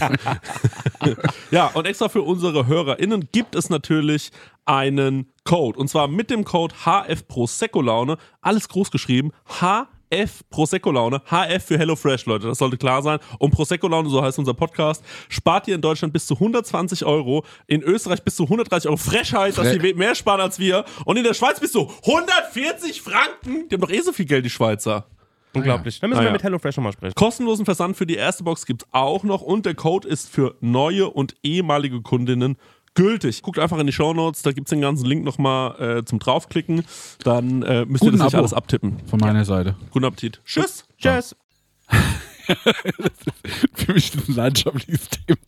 Ja, und extra für unsere HörerInnen gibt es natürlich einen Code. Und zwar mit dem Code HF Prosecco Laune. Alles groß geschrieben. HF Prosecco Laune. HF für HelloFresh, Leute. Das sollte klar sein. Und Prosecco Laune, so heißt unser Podcast, spart ihr in Deutschland bis zu 120 €. In Österreich bis zu 130 €. Frechheit, dass die mehr sparen als wir. Und in der Schweiz bis zu 140 Franken. Die haben doch eh so viel Geld, die Schweizer. Unglaublich. Dann müssen wir mit HelloFresh nochmal sprechen. Kostenlosen Versand für die erste Box gibt's auch noch und der Code ist für neue und ehemalige Kundinnen gültig. Guckt einfach in die Shownotes, da gibt's den ganzen Link nochmal zum draufklicken. Dann müsst ihr das nicht alles abtippen. Von meiner Seite. Guten Appetit. Tschüss. Ja. Tschüss. Das ist für mich ein leidenschaftliches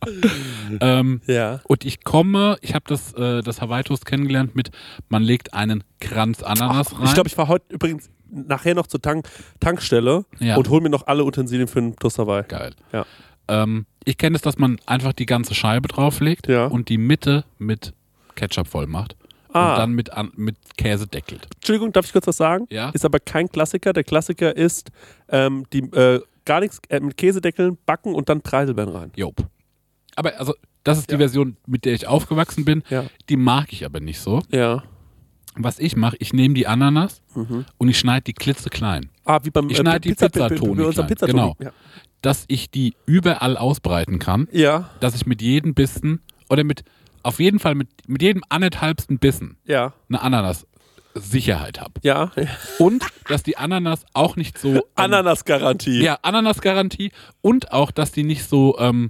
Thema. Und ich habe das Hawaii-Toast kennengelernt mit, man legt einen Kranz Ananas rein. Ich glaube, ich fahre heute übrigens nachher noch zur Tankstelle und hole mir noch alle Utensilien für den Toast Hawaii. Geil. Ja. Ich kenne es, dass man einfach die ganze Scheibe drauflegt und die Mitte mit Ketchup voll macht. Und dann mit Käse deckelt. Entschuldigung, darf ich kurz was sagen? Ja. Ist aber kein Klassiker. Der Klassiker ist gar nichts mit Käsedeckeln, backen und dann Preiselbeeren rein. Jop. Aber also, das ist die Version, mit der ich aufgewachsen bin. Ja. Die mag ich aber nicht so. Ja. Was ich mache, ich nehme die Ananas und ich schneide die klitzeklein. Wie beim ich schneide die Pizzatoni klein. Genau. Ja. Dass ich die überall ausbreiten kann. Ja. Dass ich mit jedem Bissen oder auf jeden Fall mit jedem anderthalbsten Bissen eine Ananas Sicherheit habe. Ja. Und dass die Ananas auch nicht so... Ananas-Garantie. Ja, Ananas-Garantie. Und auch, dass die nicht so ein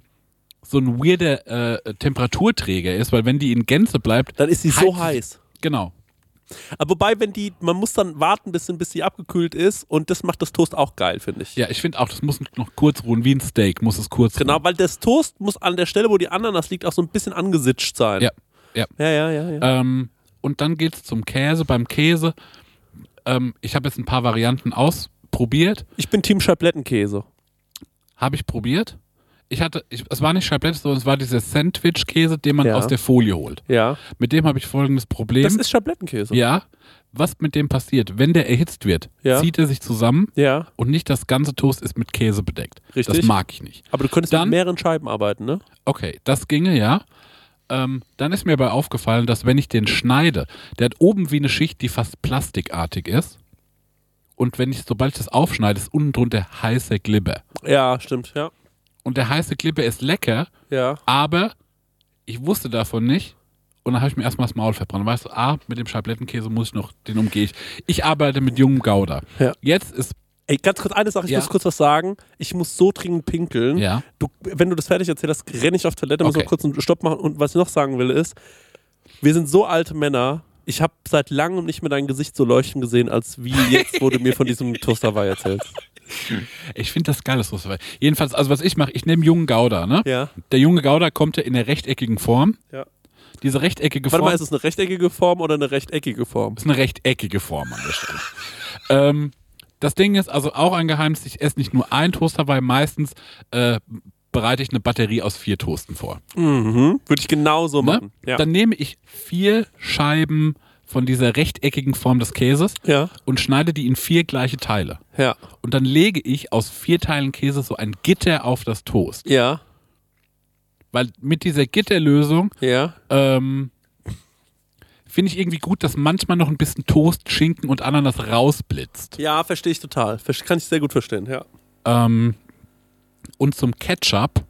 weirder Temperaturträger ist, weil wenn die in Gänze bleibt... Dann ist sie so heiß. Genau. Aber wobei, man muss dann warten, bis sie abgekühlt ist und das macht das Toast auch geil, finde ich. Ja, ich finde auch, das muss noch kurz ruhen, wie ein Steak muss es kurz ruhen. Genau, weil das Toast muss an der Stelle, wo die Ananas liegt, auch so ein bisschen angesitscht sein. Ja. Ja. Und dann geht's zum Käse. Beim Käse, ich habe jetzt ein paar Varianten ausprobiert. Ich bin Team Scheiblettenkäse. Habe ich probiert. Es war nicht Scheibletten, sondern es war dieser Sandwich-Käse, den man aus der Folie holt. Ja. Mit dem habe ich folgendes Problem. Das ist Scheiblettenkäse. Ja. Was mit dem passiert? Wenn der erhitzt wird, zieht er sich zusammen und nicht das ganze Toast ist mit Käse bedeckt. Richtig. Das mag ich nicht. Aber du könntest mit mehreren Scheiben arbeiten, ne? Okay, das ginge, ja. Dann ist mir aber aufgefallen, dass wenn ich den schneide, der hat oben wie eine Schicht, die fast plastikartig ist. Und sobald ich das aufschneide, ist unten drunter heißer Glibber. Ja, stimmt, ja. Und der heiße Glibber ist lecker, aber ich wusste davon nicht. Und dann habe ich mir erstmal das Maul verbrannt. Weißt du, mit dem Scheiblettenkäse muss ich noch, den umgehe ich. Ich arbeite mit jungem Gouda. Ja. Jetzt ist... Ey, ganz kurz eine Sache, ich muss kurz was sagen. Ich muss so dringend pinkeln. Ja. Wenn du das fertig erzählst, renne ich auf Toilette, muss noch kurz einen Stopp machen. Und was ich noch sagen will ist, wir sind so alte Männer, ich habe seit langem nicht mehr dein Gesicht so leuchten gesehen, als wie jetzt, wo du mir von diesem Toast Hawaii erzählst. Ich finde das geil, das Toast Hawaii. Jedenfalls, also was ich mache, ich nehme jungen Gouda, ne? Ja. Der junge Gouda kommt ja in der rechteckigen Form. Ja. Diese rechteckige Form... Warte mal, ist es eine rechteckige Form oder eine rechteckige Form? Das ist eine rechteckige Form an der Stelle. Das Ding ist also auch ein Geheimnis, ich esse nicht nur ein Toast Hawaii, meistens bereite ich eine Batterie aus 4 Toasten vor. Mhm. Würde ich genauso machen. Ja. Dann nehme ich 4 Scheiben von dieser rechteckigen Form des Käses und schneide die in 4 gleiche Teile. Ja. Und dann lege ich aus 4 Teilen Käse so ein Gitter auf das Toast. Ja. Weil mit dieser Gitterlösung finde ich irgendwie gut, dass manchmal noch ein bisschen Toast, Schinken und Ananas rausblitzt. Ja, verstehe ich total. Kann ich sehr gut verstehen, ja. Und zum Ketchup.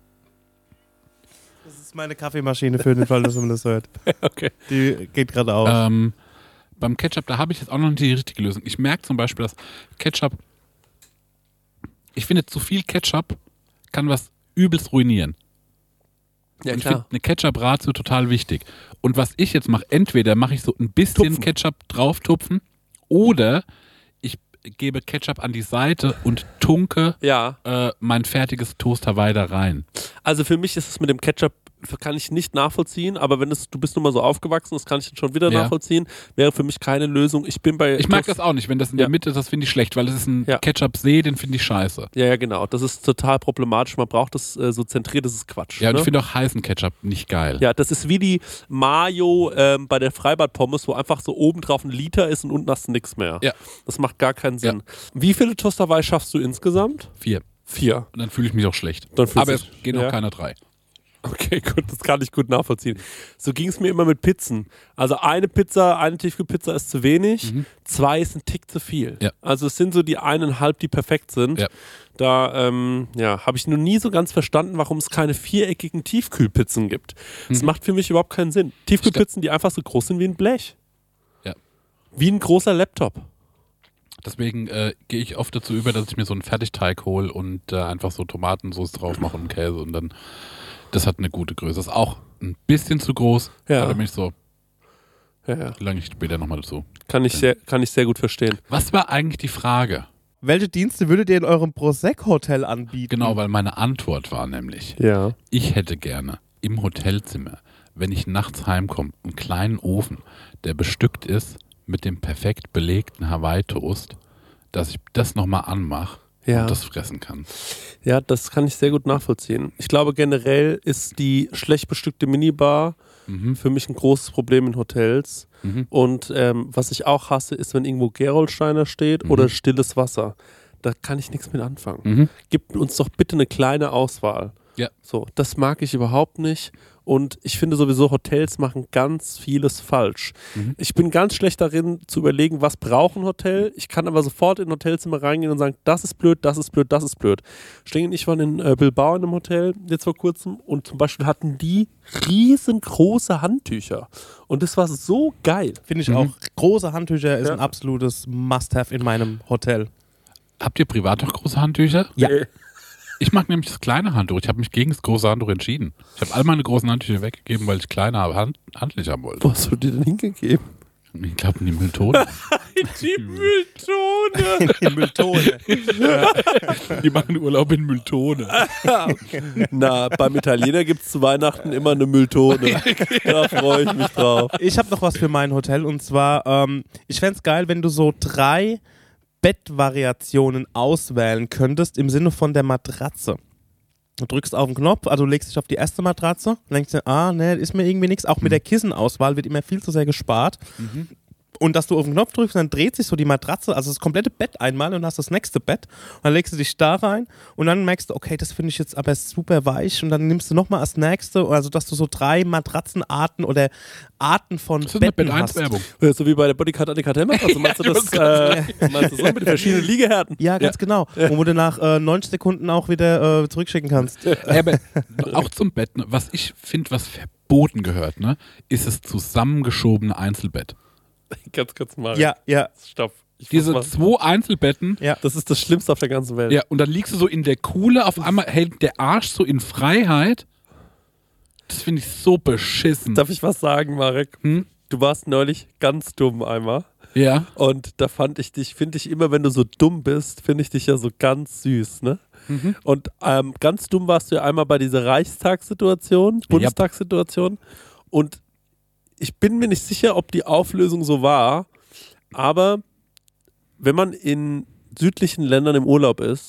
Das ist meine Kaffeemaschine für den Fall, dass man das hört. Okay. Die geht gerade aus. Beim Ketchup, da habe ich jetzt auch noch nicht die richtige Lösung. Ich merke zum Beispiel, dass Ketchup, ich finde, zu viel Ketchup kann was übelst ruinieren. Ja, und ich finde eine Ketchup-Ratio total wichtig. Und was ich jetzt mache, entweder mache ich so ein bisschen Ketchup drauf tupfen oder ich gebe Ketchup an die Seite und tunke mein fertiges Toast Hawaii da rein. Also für mich ist es mit dem Ketchup, kann ich nicht nachvollziehen, aber du bist nun mal so aufgewachsen, das kann ich schon wieder nachvollziehen, wäre für mich keine Lösung. Ich mag das auch nicht, wenn das in der Mitte ist, das finde ich schlecht, weil es ist ein Ketchup-See, den finde ich scheiße. Ja, genau, das ist total problematisch, man braucht das so zentriert, das ist Quatsch. Ja, und ich finde auch heißen Ketchup nicht geil. Ja, das ist wie die Mayo bei der Freibad-Pommes, wo einfach so oben drauf ein Liter ist und unten hast du nichts mehr. Ja. Das macht gar keinen Sinn. Ja. Wie viele Toast Hawaii schaffst du insgesamt? 4. 4. Und dann fühle ich mich auch schlecht. Aber es gehen auch keine 3. Okay, gut, das kann ich gut nachvollziehen. So ging es mir immer mit Pizzen. Also eine Tiefkühlpizza ist zu wenig, 2 ist ein Tick zu viel. Ja. Also es sind so die 1,5, die perfekt sind. Ja. Da habe ich noch nie so ganz verstanden, warum es keine 4-eckigen Tiefkühlpizzen gibt. Das macht für mich überhaupt keinen Sinn. Tiefkühlpizzen, die einfach so groß sind wie ein Blech. Ja. Wie ein großer Laptop. Deswegen gehe ich oft dazu über, dass ich mir so einen Fertigteig hole und einfach so Tomatensauce drauf mache und Käse und dann das hat eine gute Größe. Das ist auch ein bisschen zu groß. Ja. Aber mich so. Lange ich später nochmal dazu. Kann ich sehr gut verstehen. Was war eigentlich die Frage? Welche Dienste würdet ihr in eurem Prosecco-Hotel anbieten? Genau, weil meine Antwort war nämlich, ich hätte gerne im Hotelzimmer, wenn ich nachts heimkomme, einen kleinen Ofen, der bestückt ist mit dem perfekt belegten Hawaii-Toast, dass ich das nochmal anmache. Und das fressen kann. Ja, das kann ich sehr gut nachvollziehen. Ich glaube, generell ist die schlecht bestückte Minibar für mich ein großes Problem in Hotels. Und was ich auch hasse, ist, wenn irgendwo Gerolsteiner steht oder stilles Wasser. Da kann ich nichts mit anfangen. Gib uns doch bitte eine kleine Auswahl. Ja. So, das mag ich überhaupt nicht. Und ich finde sowieso, Hotels machen ganz vieles falsch. Ich bin ganz schlecht darin, zu überlegen, was braucht ein Hotel. Ich kann aber sofort in ein Hotelzimmer reingehen und sagen, das ist blöd, das ist blöd, das ist blöd. Steng und ich waren in Bilbao in einem Hotel jetzt vor kurzem und zum Beispiel hatten die riesengroße Handtücher. Und das war so geil. Finde ich auch. Große Handtücher ist ein absolutes Must-Have in meinem Hotel. Habt ihr privat auch große Handtücher? Ja. Ich mag nämlich das kleine Handtuch. Ich habe mich gegen das große Handtuch entschieden. Ich habe all meine großen Handtücher weggegeben, weil ich kleine handlich haben wollte. Wo hast du dir denn hingegeben? Ich glaube in die Mülltonne. Die Mülltonne! Die Mülltonne. Die machen Urlaub in Mülltonne. Na, beim Italiener gibt es zu Weihnachten immer eine Mülltonne. Da freue ich mich drauf. Ich habe noch was für mein Hotel und zwar, ich fände es geil, wenn du so 3 Bettvariationen auswählen könntest im Sinne von der Matratze. Du drückst auf den Knopf, also du legst dich auf die erste Matratze und denkst dir, ist mir irgendwie nichts. Auch mit der Kissenauswahl wird immer viel zu sehr gespart. Und dass du auf den Knopf drückst, dann dreht sich so die Matratze, also das komplette Bett einmal und hast das nächste Bett. Und dann legst du dich da rein und dann merkst du, okay, das finde ich jetzt aber super weich und dann nimmst du nochmal das nächste, also dass du so 3 Matratzenarten oder Arten von Betten hast. Werbung. So wie bei der Bodycard Anti-Kartell-Matratze. Meinst du das? Meinst du so mit den verschiedenen Liegehärten? Ja, ganz genau. Und wo du nach 90 Sekunden auch wieder zurückschicken kannst. Aber auch zum Bett, ne, was ich finde, was verboten gehört, ne, ist das zusammengeschobene Einzelbett. Ganz kurz mal. Ja. Stopp. Diese 2 Einzelbetten. Ja. Das ist das Schlimmste auf der ganzen Welt. Ja, und dann liegst du so in der Kuhle, auf einmal hält der Arsch so in Freiheit. Das finde ich so beschissen. Darf ich was sagen, Marek? Du warst neulich ganz dumm einmal. Ja. Und da finde ich immer, wenn du so dumm bist, finde ich dich ja so ganz süß, ne? Und ganz dumm warst du ja einmal bei dieser Reichstagssituation, Bundestagssituation. Und ich bin mir nicht sicher, ob die Auflösung so war, aber wenn man in südlichen Ländern im Urlaub ist,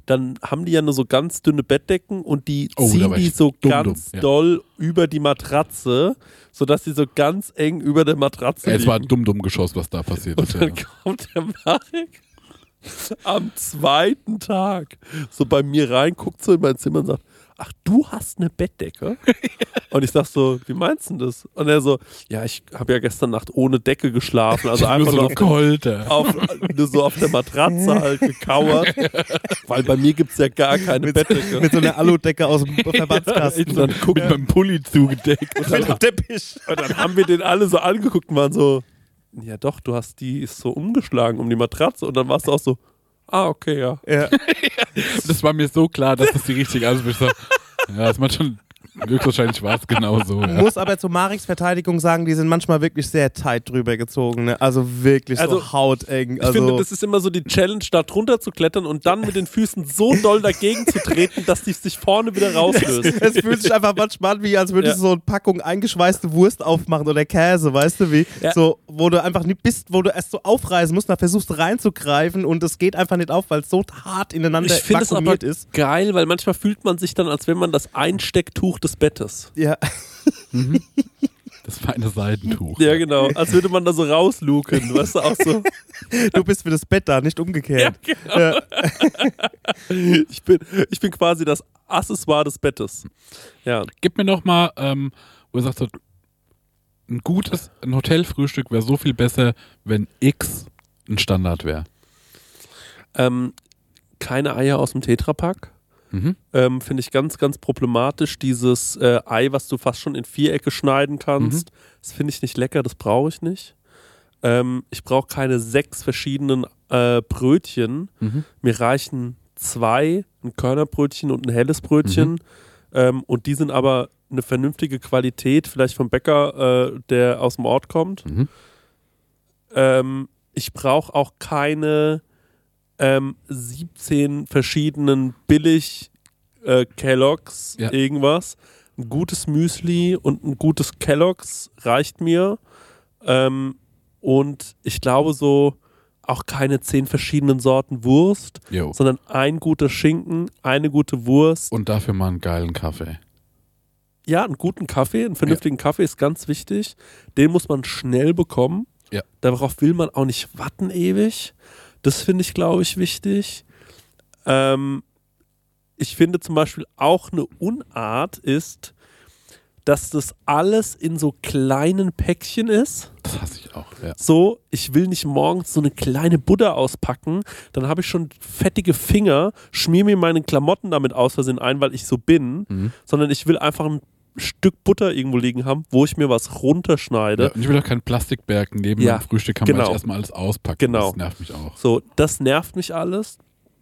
dann haben die ja nur so ganz dünne Bettdecken und die ziehen die so ganz doll über die Matratze, sodass sie so ganz eng über der Matratze liegen. Es war ein Dumm-Dumm-Geschoss, was da passiert ist. Und dann kommt der Marek am 2. Tag so bei mir rein, guckt so in mein Zimmer und sagt, ach, du hast eine Bettdecke? Und ich sag so, wie meinst du das? Und er so, ja, ich habe ja gestern Nacht ohne Decke geschlafen, also einfach nur so auf der Matratze halt gekauert, weil bei mir gibt's ja gar keine Bettdecke. Mit so einer Aludecke aus dem Verbandskasten. Ja, mit meinem Pulli zugedeckt. Und dann, Teppich. Und dann haben wir den alle so angeguckt und waren so, ja doch, die ist so umgeschlagen um die Matratze und dann warst du auch so, okay, ja. Das war mir so klar, dass das die richtige Antwort ist. Ja, das man schon, höchstwahrscheinlich war es genau so. Ja. Muss aber zu Mareks Verteidigung sagen, die sind manchmal wirklich sehr tight drüber gezogen. Ne? Also wirklich so hauteng. Ich finde, das ist immer so die Challenge, da drunter zu klettern und dann mit den Füßen so doll dagegen zu treten, dass die sich vorne wieder rauslöst. Es fühlt sich einfach manchmal an, wie als würdest du so eine Packung eingeschweißte Wurst aufmachen oder Käse, weißt du wie? Ja. So, wo du einfach nicht bist, wo du erst so aufreißen musst, dann versuchst du reinzugreifen und es geht einfach nicht auf, weil es so hart ineinander vakuumiert ist. Ich finde es aber geil, weil manchmal fühlt man sich dann, als wenn man das Einstecktuch des Bettes. Ja. Das feine Seidentuch. Ja, genau. Als würde man da so rausluken, weißt du, auch so. Du bist für das Bett da, nicht umgekehrt. Ja, genau. Ja. Ich bin quasi das Accessoire des Bettes. Ja. Gib mir noch mal, wo du sagst, so, ein Hotelfrühstück wäre so viel besser, wenn X ein Standard wäre. Keine Eier aus dem Tetrapack. Finde ich ganz, ganz problematisch. Dieses Ei, was du fast schon in Vierecke schneiden kannst, das finde ich nicht lecker, das brauche ich nicht. Ich brauche keine 6 verschiedenen Brötchen. Mir reichen 2, ein Körnerbrötchen und ein helles Brötchen. Und die sind aber eine vernünftige Qualität, vielleicht vom Bäcker, der aus dem Ort kommt. Ich brauche auch keine 17 verschiedenen billig Kellogg's irgendwas. Ein gutes Müsli und ein gutes Kellogg's reicht mir. Und ich glaube so auch keine 10 verschiedenen Sorten Wurst, sondern ein guter Schinken, eine gute Wurst. Und dafür mal einen geilen Kaffee. Ja, einen guten Kaffee, einen vernünftigen Kaffee ist ganz wichtig. Den muss man schnell bekommen. Ja. Darauf will man auch nicht warten ewig. Das finde ich, glaube ich, wichtig. Ich finde zum Beispiel auch eine Unart ist, dass das alles in so kleinen Päckchen ist. Das hasse ich auch, ja. So, ich will nicht morgens so eine kleine Butter auspacken, dann habe ich schon fettige Finger, schmier mir meine Klamotten damit aus Versehen ein, weil ich so bin, sondern ich will einfach ein Stück Butter irgendwo liegen haben, wo ich mir was runterschneide. Ja, und ich will auch keinen Plastikberg neben meinem Frühstück haben, weil ich erstmal alles auspacke. Genau. Das nervt mich auch. So, das nervt mich alles.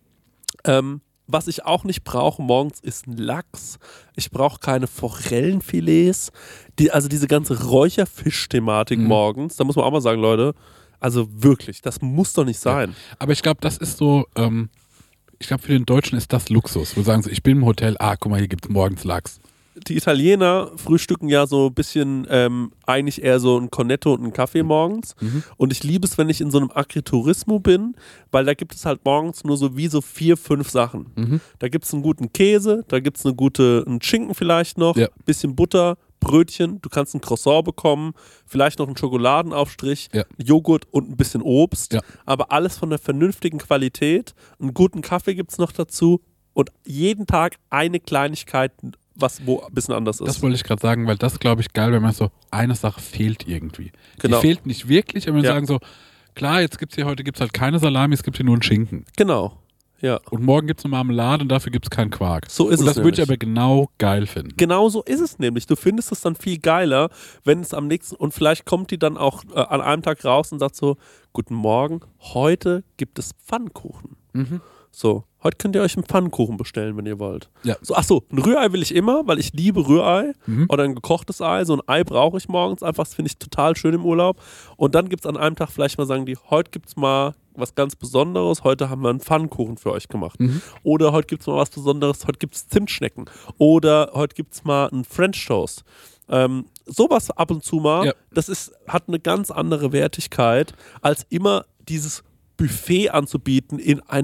Was ich auch nicht brauche morgens ist ein Lachs. Ich brauche keine Forellenfilets. Also diese ganze Räucherfisch-Thematik morgens, da muss man auch mal sagen, Leute, also wirklich, das muss doch nicht sein. Ja. Aber ich glaube, das ist so, ich glaube, für den Deutschen ist das Luxus. Wo sagen sie, ich bin im Hotel, guck mal, hier gibt es morgens Lachs. Die Italiener frühstücken ja so ein bisschen eigentlich eher so ein Cornetto und einen Kaffee morgens. Und ich liebe es, wenn ich in so einem Agriturismo bin, weil da gibt es halt morgens nur so 4, 5 Sachen. Da gibt es einen guten Käse, da gibt es einen Schinken vielleicht noch, bisschen Butter, Brötchen, du kannst ein Croissant bekommen, vielleicht noch einen Schokoladenaufstrich, Joghurt und ein bisschen Obst. Aber alles von der vernünftigen Qualität. Einen guten Kaffee gibt es noch dazu und jeden Tag eine Kleinigkeit, wo ein bisschen anders ist. Das wollte ich gerade sagen, weil das glaube ich geil, wenn man so, eine Sache fehlt irgendwie. Genau. Die fehlt nicht wirklich, aber wir sagen so, klar, heute gibt es halt keine Salami, es gibt hier nur einen Schinken. Genau, ja. Und morgen gibt es eine Marmelade und dafür gibt es keinen Quark. So ist es. Und das würde ich aber genau geil finden. Genau so ist es nämlich. Du findest es dann viel geiler, wenn es am nächsten, und vielleicht kommt die dann auch an einem Tag raus und sagt so, guten Morgen, heute gibt es Pfannkuchen. So, heute könnt ihr euch einen Pfannkuchen bestellen, wenn ihr wollt. Ja. So, achso, ein Rührei will ich immer, weil ich liebe Rührei oder ein gekochtes Ei. So ein Ei brauche ich morgens einfach, das finde ich total schön im Urlaub. Und dann gibt es an einem Tag vielleicht mal, sagen die, heute gibt es mal was ganz Besonderes, heute haben wir einen Pfannkuchen für euch gemacht. Oder heute gibt es mal was Besonderes, heute gibt es Zimtschnecken. Oder heute gibt es mal einen French Toast. Sowas ab und zu mal, das hat eine ganz andere Wertigkeit, als immer dieses Buffet anzubieten in einer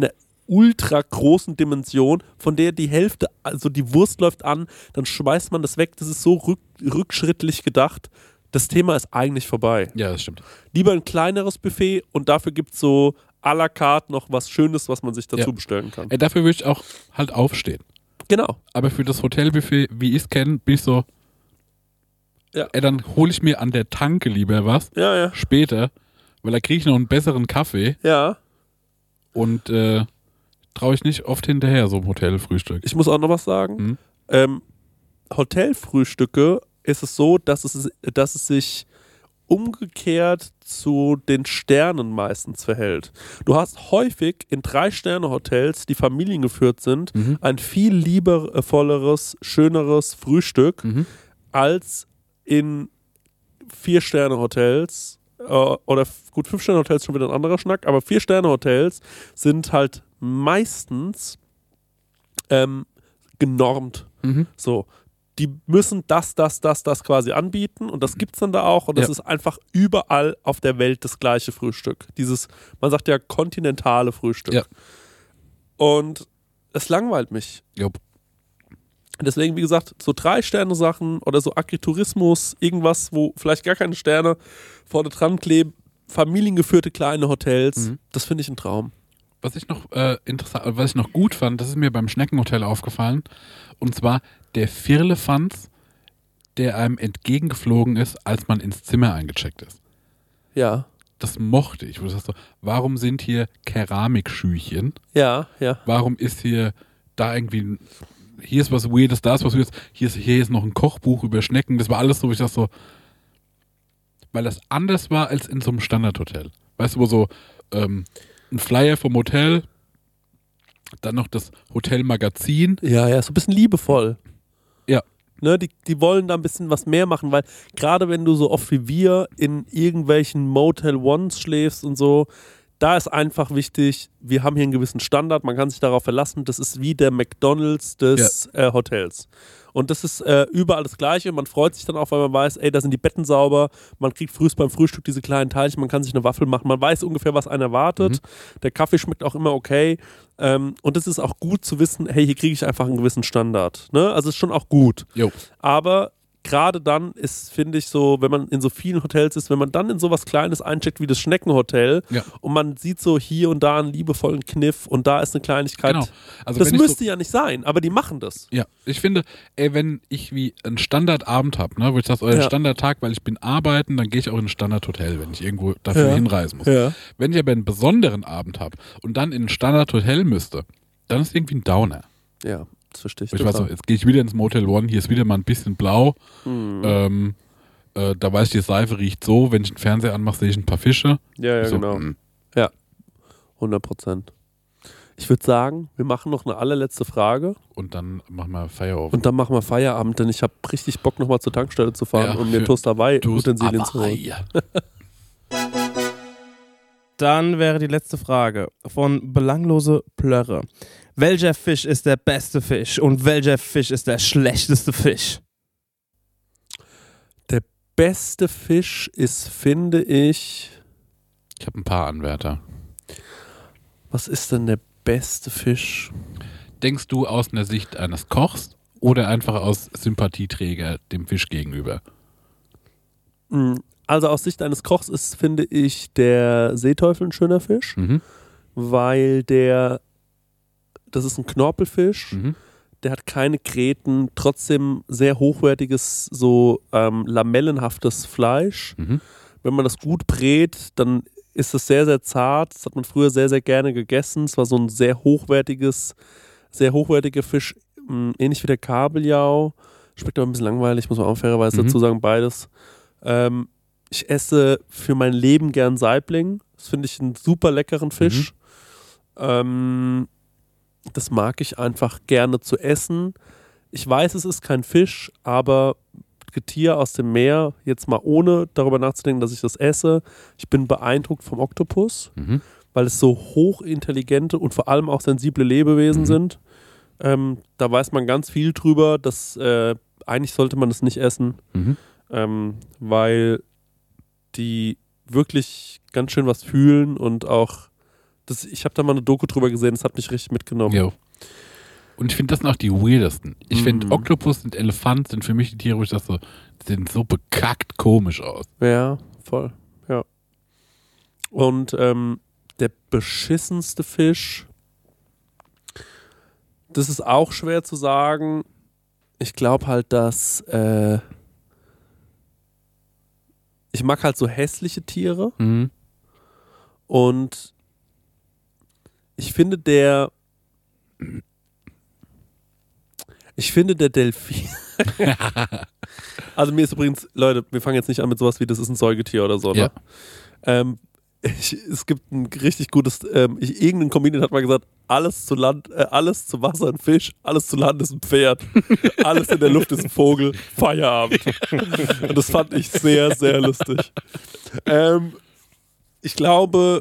ultra großen Dimension, von der die Hälfte, also die Wurst läuft an, dann schmeißt man das weg. Das ist so rückschrittlich gedacht. Das Thema ist eigentlich vorbei. Ja, das stimmt. Lieber ein kleineres Buffet und dafür gibt es so à la carte noch was Schönes, was man sich dazu bestellen kann. Dafür würde ich auch halt aufstehen. Genau. Aber für das Hotelbuffet, wie ich es kenne, bin ich so, dann hole ich mir an der Tanke lieber was. Ja. Später, weil da kriege ich noch einen besseren Kaffee. Ja. Und traue ich nicht oft hinterher, so ein Hotelfrühstück. Ich muss auch noch was sagen. Hotelfrühstücke ist es so, dass es sich umgekehrt zu den Sternen meistens verhält. Du hast häufig in 3-Sterne-Hotels, die familiengeführt sind, ein viel liebevolleres, schöneres Frühstück als in 4-Sterne-Hotels oder gut, 5-Sterne-Hotels schon wieder ein anderer Schnack, aber 4-Sterne-Hotels sind halt meistens genormt. So. Die müssen das quasi anbieten und das gibt's dann da auch und das ist einfach überall auf der Welt das gleiche Frühstück. Dieses, man sagt ja kontinentale Frühstück. Ja. Und es langweilt mich. Jupp. Deswegen, wie gesagt, so 3-Sterne-Sachen oder so Agritourismus, irgendwas, wo vielleicht gar keine Sterne vorne dran kleben, familiengeführte kleine Hotels, das finde ich ein Traum. Was ich noch was ich noch gut fand, das ist mir beim Schneckenhotel aufgefallen, und zwar der Firlefanz, der einem entgegengeflogen ist, als man ins Zimmer eingecheckt ist. Ja. Das mochte ich. Wo du sagst so, warum sind hier Keramikschüchchen? Ja. Warum ist hier da irgendwie, hier ist was Weirdes, da ist was Weirdes, hier ist noch ein Kochbuch über Schnecken. Das war alles so, wo ich dachte so, weil das anders war als in so einem Standardhotel. Weißt du, wo so ein Flyer vom Hotel, dann noch das Hotelmagazin. Ja, so ein bisschen liebevoll. Ja. Ne, die wollen da ein bisschen was mehr machen, weil gerade wenn du so oft wie wir in irgendwelchen Motel Ones schläfst und so, da ist einfach wichtig, wir haben hier einen gewissen Standard, man kann sich darauf verlassen, das ist wie der McDonald's des Hotels. Und das ist überall das Gleiche, man freut sich dann auch, weil man weiß, ey, da sind die Betten sauber, man kriegt beim Frühstück diese kleinen Teilchen, man kann sich eine Waffel machen, man weiß ungefähr, was einen erwartet, der Kaffee schmeckt auch immer okay und es ist auch gut zu wissen, hey, hier kriege ich einfach einen gewissen Standard. Ne? Also ist schon auch gut. Jo. Aber gerade dann ist, finde ich, so, wenn man in so vielen Hotels ist, wenn man dann in so was Kleines eincheckt wie das Schneckenhotel und man sieht so hier und da einen liebevollen Kniff und da ist eine Kleinigkeit. Genau. Also das müsste ja nicht sein, aber die machen das. Ja, ich finde, wenn ich wie einen Standardabend habe, ne, wo ich sage, euer Standardtag, weil ich bin arbeiten, dann gehe ich auch in ein Standardhotel, wenn ich irgendwo dafür hinreisen muss. Ja. Wenn ich aber einen besonderen Abend habe und dann in ein Standardhotel müsste, dann ist irgendwie ein Downer. Ja. Das verstehe ich. Ich weiß so, jetzt gehe ich wieder ins Motel One, hier ist wieder mal ein bisschen blau. Da weiß ich, die Seife riecht so, wenn ich den Fernseher anmache, sehe ich ein paar Fische. Ja, so, genau. Ja, 100%. Ich würde sagen, wir machen noch eine allerletzte Frage. Und dann machen wir Feierabend. Denn ich habe richtig Bock, nochmal zur Tankstelle zu fahren und mir Toast Hawaii-Utensilien zu holen. Dann wäre die letzte Frage von Belanglose Plörre. Welcher Fisch ist der beste Fisch und welcher Fisch ist der schlechteste Fisch? Der beste Fisch ist, finde ich... Ich habe ein paar Anwärter. Was ist denn der beste Fisch? Denkst du aus einer Sicht eines Kochs oder einfach aus Sympathieträger dem Fisch gegenüber? Also aus Sicht eines Kochs ist, finde ich, der Seeteufel ein schöner Fisch, weil das ist ein Knorpelfisch, der hat keine Gräten, trotzdem sehr hochwertiges, so lamellenhaftes Fleisch. Wenn man das gut brät, dann ist es sehr, sehr zart. Das hat man früher sehr, sehr gerne gegessen. Es war so ein sehr hochwertiger Fisch, ähnlich wie der Kabeljau. Schmeckt aber ein bisschen langweilig, muss man auch fairerweise dazu sagen, beides. Ich esse für mein Leben gern Saibling. Das finde ich einen super leckeren Fisch. Das mag ich einfach gerne zu essen. Ich weiß, es ist kein Fisch, aber Getier aus dem Meer, jetzt mal ohne darüber nachzudenken, dass ich das esse. Ich bin beeindruckt vom Oktopus, weil es so hochintelligente und vor allem auch sensible Lebewesen sind. Da weiß man ganz viel drüber, dass eigentlich sollte man das nicht essen, weil die wirklich ganz schön was fühlen und auch Ich habe da mal eine Doku drüber gesehen, das hat mich richtig mitgenommen. Jo. Und ich finde, das sind auch die weirdesten. Ich finde, Oktopus und Elefant sind für mich die Tiere, wo ich das so, die sehen so bekackt komisch aus. Ja, voll. Ja. Und der beschissenste Fisch, das ist auch schwer zu sagen. Ich glaube halt, dass ich mag halt so hässliche Tiere. Mhm. Und ich finde der Delfin. Also mir ist übrigens, Leute, wir fangen jetzt nicht an mit sowas wie, das ist ein Säugetier oder so, ne? Ja. Es gibt ein richtig gutes, irgendein Comedian hat mal gesagt, alles zu Land, alles zu Wasser ein Fisch, alles zu Land ist ein Pferd, alles in der Luft ist ein Vogel, Feierabend. Und das fand ich sehr, sehr lustig. Ich glaube,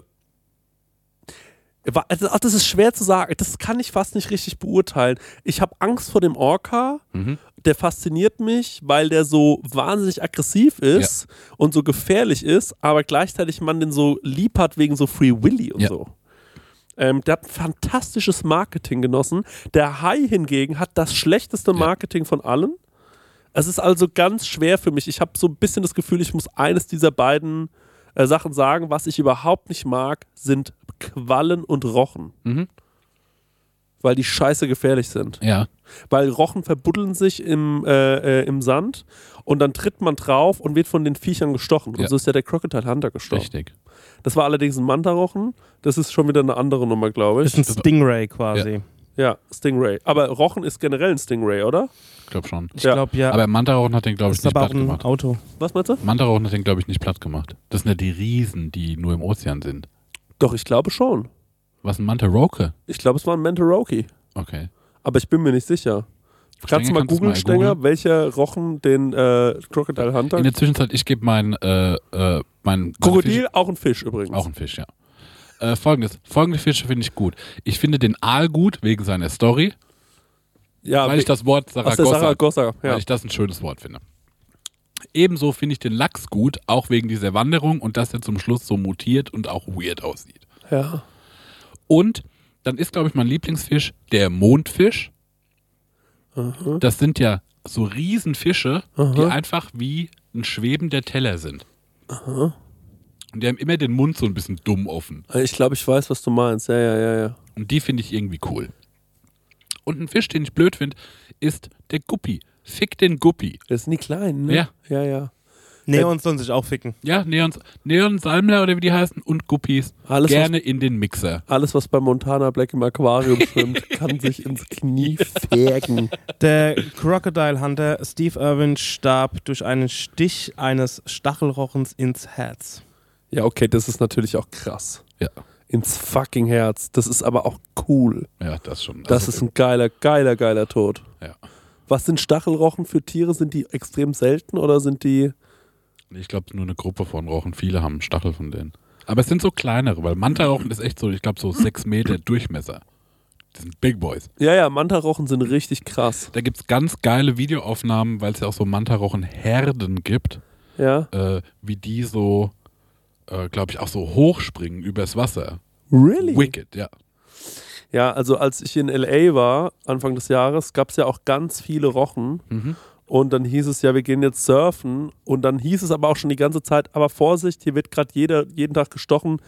also das ist schwer zu sagen, das kann ich fast nicht richtig beurteilen. Ich habe Angst vor dem Orca, der fasziniert mich, weil der so wahnsinnig aggressiv ist und so gefährlich ist, aber gleichzeitig man den so lieb hat wegen so Free Willy und so. Der hat ein fantastisches Marketing genossen. Der Hai hingegen hat das schlechteste Marketing von allen. Es ist also ganz schwer für mich. Ich habe so ein bisschen das Gefühl, ich muss eines dieser beiden Sachen sagen. Was ich überhaupt nicht mag, sind Quallen und Rochen. Weil die scheiße gefährlich sind. Ja. Weil Rochen verbuddeln sich im Sand und dann tritt man drauf und wird von den Viechern gestochen. Und so ist ja der Crocodile Hunter gestorben. Richtig. Das war allerdings ein Manta-Rochen. Das ist schon wieder eine andere Nummer, glaube ich. Das ist ein Stingray quasi. Ja, Stingray. Aber Rochen ist generell ein Stingray, oder? Ich glaube schon. Ich glaube, ja. Aber Manta-Rochen hat den, glaube ich, Das ist nicht aber auch platt ein gemacht. Auto. Was meinst du? Manta-Rochen hat den, glaube ich, nicht platt gemacht. Das sind ja die Riesen, die nur im Ozean sind. Doch, ich glaube schon. Was, ein Manta-Roke? Ich glaube, es war ein Manta-Roki. Okay. Aber ich bin mir nicht sicher. Kannst du mal googeln, Stenger, welcher Rochen den Crocodile Hunter? In der Zwischenzeit, ich gebe mein Krokodil, auch ein Fisch übrigens. Auch ein Fisch, ja. Folgende Fische finde ich gut. Ich finde den Aal gut, wegen seiner Story. Ja, weil ich das Wort Saragossa, weil ich das ein schönes Wort finde. Ebenso finde ich den Lachs gut, auch wegen dieser Wanderung und dass er zum Schluss so mutiert und auch weird aussieht. Ja. Und dann ist, glaube ich, mein Lieblingsfisch der Mondfisch. Das sind ja so Riesenfische, die einfach wie ein schwebender Teller sind. Und die haben immer den Mund so ein bisschen dumm offen. Ich glaube, ich weiß, was du meinst. Ja. Und die finde ich irgendwie cool. Und ein Fisch, den ich blöd finde, ist der Guppi. Fick den Guppi. Das sind die Kleinen, ne? Ja. Neons sollen sich auch ficken. Ja, Neon Salmler oder wie die heißen und Guppies. Alles, gerne in den Mixer. Alles, was bei Montana Black im Aquarium schwimmt, kann sich ins Knie fägen. Der Crocodile Hunter Steve Irwin starb durch einen Stich eines Stachelrochens ins Herz. Ja, okay, das ist natürlich auch krass. Ja. Ins fucking Herz. Das ist aber auch cool. Ja, das schon. Das ist ein geiler Tod. Ja. Was sind Stachelrochen für Tiere? Sind die extrem selten oder sind die... Ich glaube, nur eine Gruppe von Rochen. Viele haben einen Stachel von denen. Aber es sind so kleinere, weil Manta-Rochen ist echt so, ich glaube, so 6 Meter Durchmesser. Das sind Big Boys. Ja, Manta-Rochen sind richtig krass. Da gibt es ganz geile Videoaufnahmen, weil es ja auch so Manta-Rochen-Herden gibt. Ja. Wie die so, glaube ich, auch so hochspringen übers Wasser. Really? Wicked, ja. Ja, also als ich in L.A. war, Anfang des Jahres, gab es ja auch ganz viele Rochen. Und dann hieß es ja, wir gehen jetzt surfen. Und dann hieß es aber auch schon die ganze Zeit, aber Vorsicht, hier wird gerade jeden Tag gestochen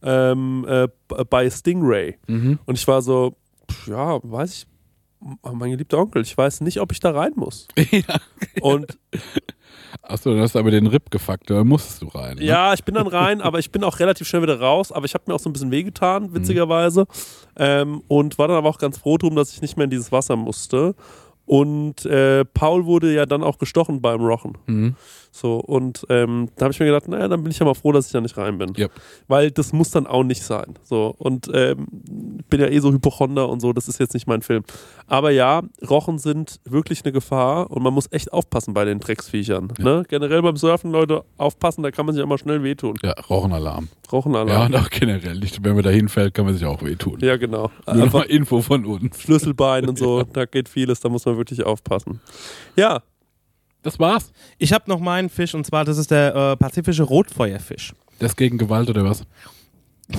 bei Stingray. Und ich war so, ja, weiß ich, mein geliebter Onkel, ich weiß nicht, ob ich da rein muss. Ja. Und Achso, dann hast du aber den Rip gefuckt, da musstest du rein. Ne? Ja, ich bin dann rein, aber ich bin auch relativ schnell wieder raus. Aber ich habe mir auch so ein bisschen wehgetan, witzigerweise. Und war dann aber auch ganz froh drum, dass ich nicht mehr in dieses Wasser musste. Und Paul wurde ja dann auch gestochen beim Rochen. So, und da habe ich mir gedacht, naja, dann bin ich ja mal froh, dass ich da nicht rein bin. Yep. Weil das muss dann auch nicht sein. So, und bin ja eh so Hypochonder und so, das ist jetzt nicht mein Film. Aber ja, Rochen sind wirklich eine Gefahr und man muss echt aufpassen bei den Drecksviechern. Ja. Ne? Generell beim Surfen, Leute, aufpassen, da kann man sich immer schnell wehtun. Ja, Rochenalarm. Rochenalarm. Ja, und auch generell. Nicht, wenn man da hinfällt, kann man sich auch wehtun. Ja, genau. Nur noch mal Info von uns. Schlüsselbein und so, da geht vieles, da muss man wirklich aufpassen. Ja. Das war's. Ich habe noch meinen Fisch und zwar, das ist der pazifische Rotfeuerfisch. Das gegen Gewalt oder was?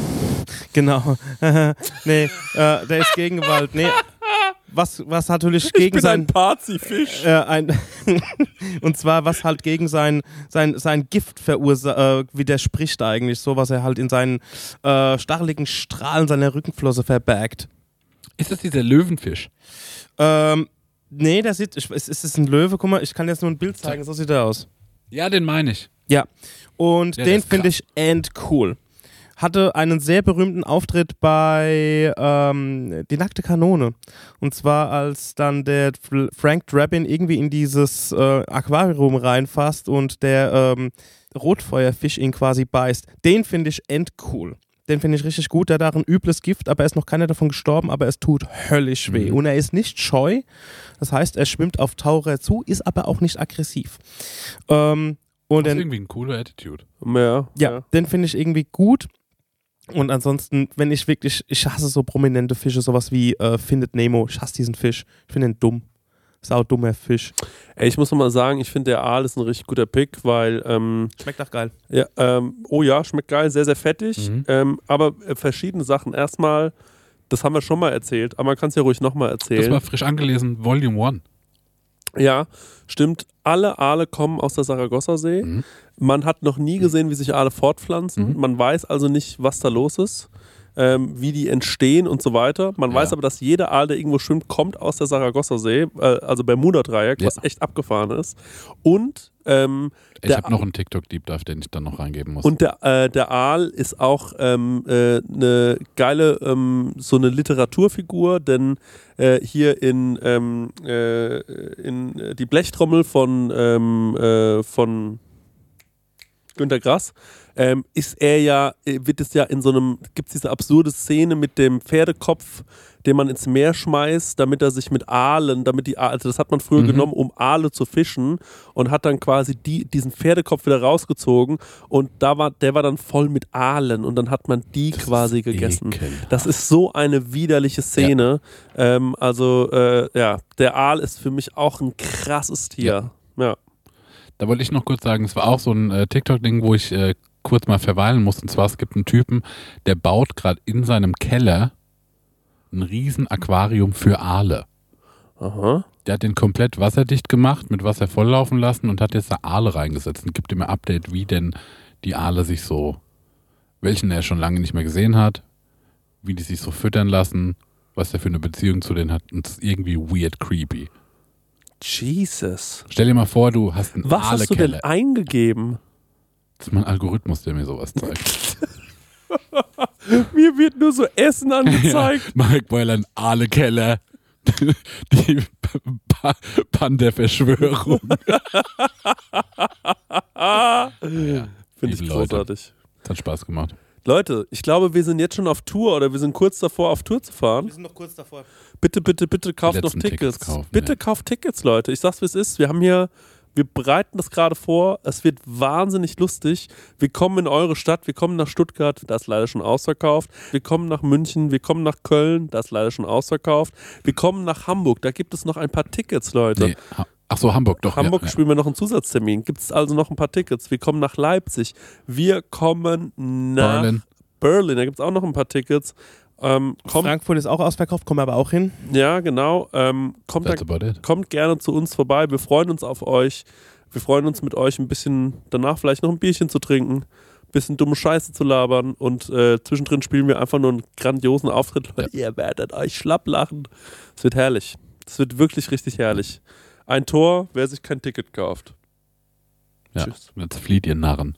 Genau. Nee, der ist gegen Gewalt. Nee. Was natürlich gegen sein ein Parzifisch. Und zwar, was halt gegen sein Gift widerspricht eigentlich, so was er halt in seinen stacheligen Strahlen seiner Rückenflosse verbergt. Ist das dieser Löwenfisch? Nee, es ist ein Löwe. Guck mal, ich kann jetzt nur ein Bild zeigen, so sieht er aus. Ja, den meine ich. Ja, und den finde ich endcool. Hatte einen sehr berühmten Auftritt bei Die nackte Kanone. Und zwar, als dann der Frank Drabin irgendwie in dieses Aquarium reinfasst und der Rotfeuerfisch ihn quasi beißt. Den finde ich endcool. Den finde ich richtig gut. Der hat auch ein übles Gift, aber er ist noch keiner davon gestorben, aber es tut höllisch weh. Und er ist nicht scheu. Das heißt, er schwimmt auf Taucher zu, ist aber auch nicht aggressiv. Und das ist irgendwie eine coole Attitude. Ja, den finde ich irgendwie gut. Und ansonsten, wenn ich hasse so prominente Fische, sowas wie Findet Nemo. Ich hasse diesen Fisch. Ich finde ihn dumm. Saudummer Fisch. Ey, ich muss nochmal sagen, ich finde der Aal ist ein richtig guter Pick, weil schmeckt auch geil. Ja, schmeckt geil, sehr, sehr fettig. Aber verschiedene Sachen. Erstmal, das haben wir schon mal erzählt, aber man kann es ja ruhig nochmal erzählen. Das war frisch angelesen, Volume 1. Ja, stimmt. Alle Aale kommen aus der Saragossa-See. Man hat noch nie gesehen, wie sich Aale fortpflanzen. Man weiß also nicht, was da los ist, wie die entstehen und so weiter. Man weiß aber, dass jeder Aal, der irgendwo schwimmt, kommt aus der Saragossa-See, also Bermuda-Dreieck, was echt abgefahren ist. Und ich habe noch einen TikTok-Deep Dive, den ich dann noch reingeben muss. Und der Aal ist auch eine geile, so eine Literaturfigur, denn hier in die Blechtrommel von Günter Grass gibt es diese absurde Szene mit dem Pferdekopf, den man ins Meer schmeißt, damit er sich mit Aalen, also das hat man früher genommen, um Aale zu fischen und hat dann quasi diesen Pferdekopf wieder rausgezogen und der war dann voll mit Aalen und dann hat man die quasi gegessen. Das ist so eine widerliche Szene. Ja. Der Aal ist für mich auch ein krasses Tier. Ja. Da wollte ich noch kurz sagen, es war auch so ein TikTok-Ding, wo ich kurz mal verweilen muss. Und zwar, es gibt einen Typen, der baut gerade in seinem Keller ein riesen Aquarium für Aale. Aha. Der hat den komplett wasserdicht gemacht, mit Wasser volllaufen lassen und hat jetzt da Aale reingesetzt und gibt ihm ein Update, wie denn die Aale sich so, welchen er schon lange nicht mehr gesehen hat, wie die sich so füttern lassen, was er für eine Beziehung zu denen hat. Und es ist irgendwie weird creepy. Jesus. Stell dir mal vor, du hast einen Was hast du denn eingegeben? Das ist mein Algorithmus, der mir sowas zeigt. Mir wird nur so Essen angezeigt. Ja, Mike Boylan, Aale-Keller. Die Panda-Verschwörung. Finde ich großartig. Das hat Spaß gemacht. Leute, ich glaube, wir sind jetzt schon auf Tour oder wir sind kurz davor, auf Tour zu fahren. Wir sind noch kurz davor. Bitte kauft noch Tickets. Kauft Tickets, Leute. Ich sag's, wie es ist. Wir bereiten das gerade vor. Es wird wahnsinnig lustig. Wir kommen in eure Stadt. Wir kommen nach Stuttgart. Das ist leider schon ausverkauft. Wir kommen nach München. Wir kommen nach Köln. Das ist leider schon ausverkauft. Wir kommen nach Hamburg. Da gibt es noch ein paar Tickets, Leute. Nee. Ach so, Hamburg, doch. Hamburg spielen wir noch einen Zusatztermin. Gibt es also noch ein paar Tickets. Wir kommen nach Leipzig. Wir kommen nach Berlin. Da gibt es auch noch ein paar Tickets. Frankfurt ist auch ausverkauft, kommen wir aber auch hin. Ja, genau. Kommt gerne zu uns vorbei. Wir freuen uns auf euch. Wir freuen uns mit euch ein bisschen danach vielleicht noch ein Bierchen zu trinken, ein bisschen dumme Scheiße zu labern und zwischendrin spielen wir einfach nur einen grandiosen Auftritt. Ja. Ihr werdet euch schlapp lachen. Es wird herrlich. Es wird wirklich richtig herrlich. Ein Tor, wer sich kein Ticket kauft. Ja, tschüss. Jetzt flieht ihr Narren.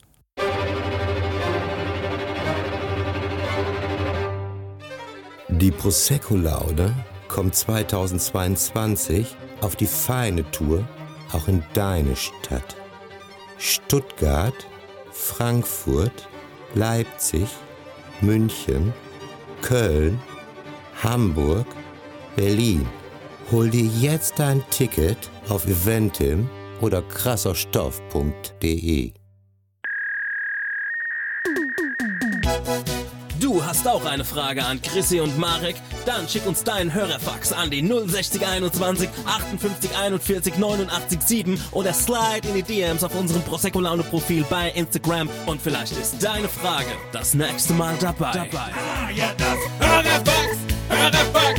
Die Prosecco-Laude kommt 2022 auf die feine Tour auch in deine Stadt. Stuttgart, Frankfurt, Leipzig, München, Köln, Hamburg, Berlin. Hol dir jetzt dein Ticket auf Eventim oder krasserstoff.de. Du hast auch eine Frage an Chrissy und Marek? Dann schick uns deinen Hörerfax an die 06021 58 41 89 7 oder slide in die DMs auf unserem Prosecco-Laune-Profil bei Instagram und vielleicht ist deine Frage das nächste Mal dabei. Ah, ja, das Hörerfax, Hörerfax.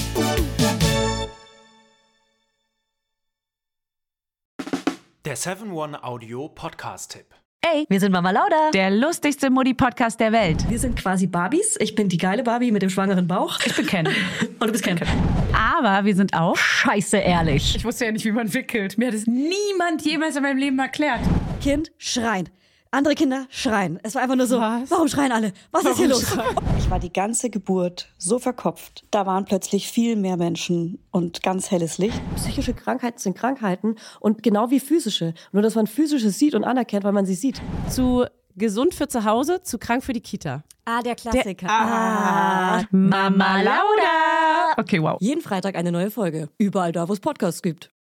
Der 7-One-Audio-Podcast-Tipp. Ey, wir sind Mama Lauda, der lustigste Mutti-Podcast der Welt. Wir sind quasi Barbies. Ich bin die geile Barbie mit dem schwangeren Bauch. Ich bin Ken. Und du bist Ken. Aber wir sind auch scheiße ehrlich. Ich wusste ja nicht, wie man wickelt. Mir hat es niemand jemals in meinem Leben erklärt. Kind, schreien. Andere Kinder schreien. Es war einfach nur so, warum schreien alle? Was ist hier los? Ich war die ganze Geburt so verkopft. Da waren plötzlich viel mehr Menschen und ganz helles Licht. Psychische Krankheiten sind Krankheiten und genau wie physische. Nur, dass man physische sieht und anerkennt, weil man sie sieht. Zu gesund für zu Hause, zu krank für die Kita. Ah, der Klassiker. Mama Lauda. Okay, wow. Jeden Freitag eine neue Folge. Überall da, wo es Podcasts gibt.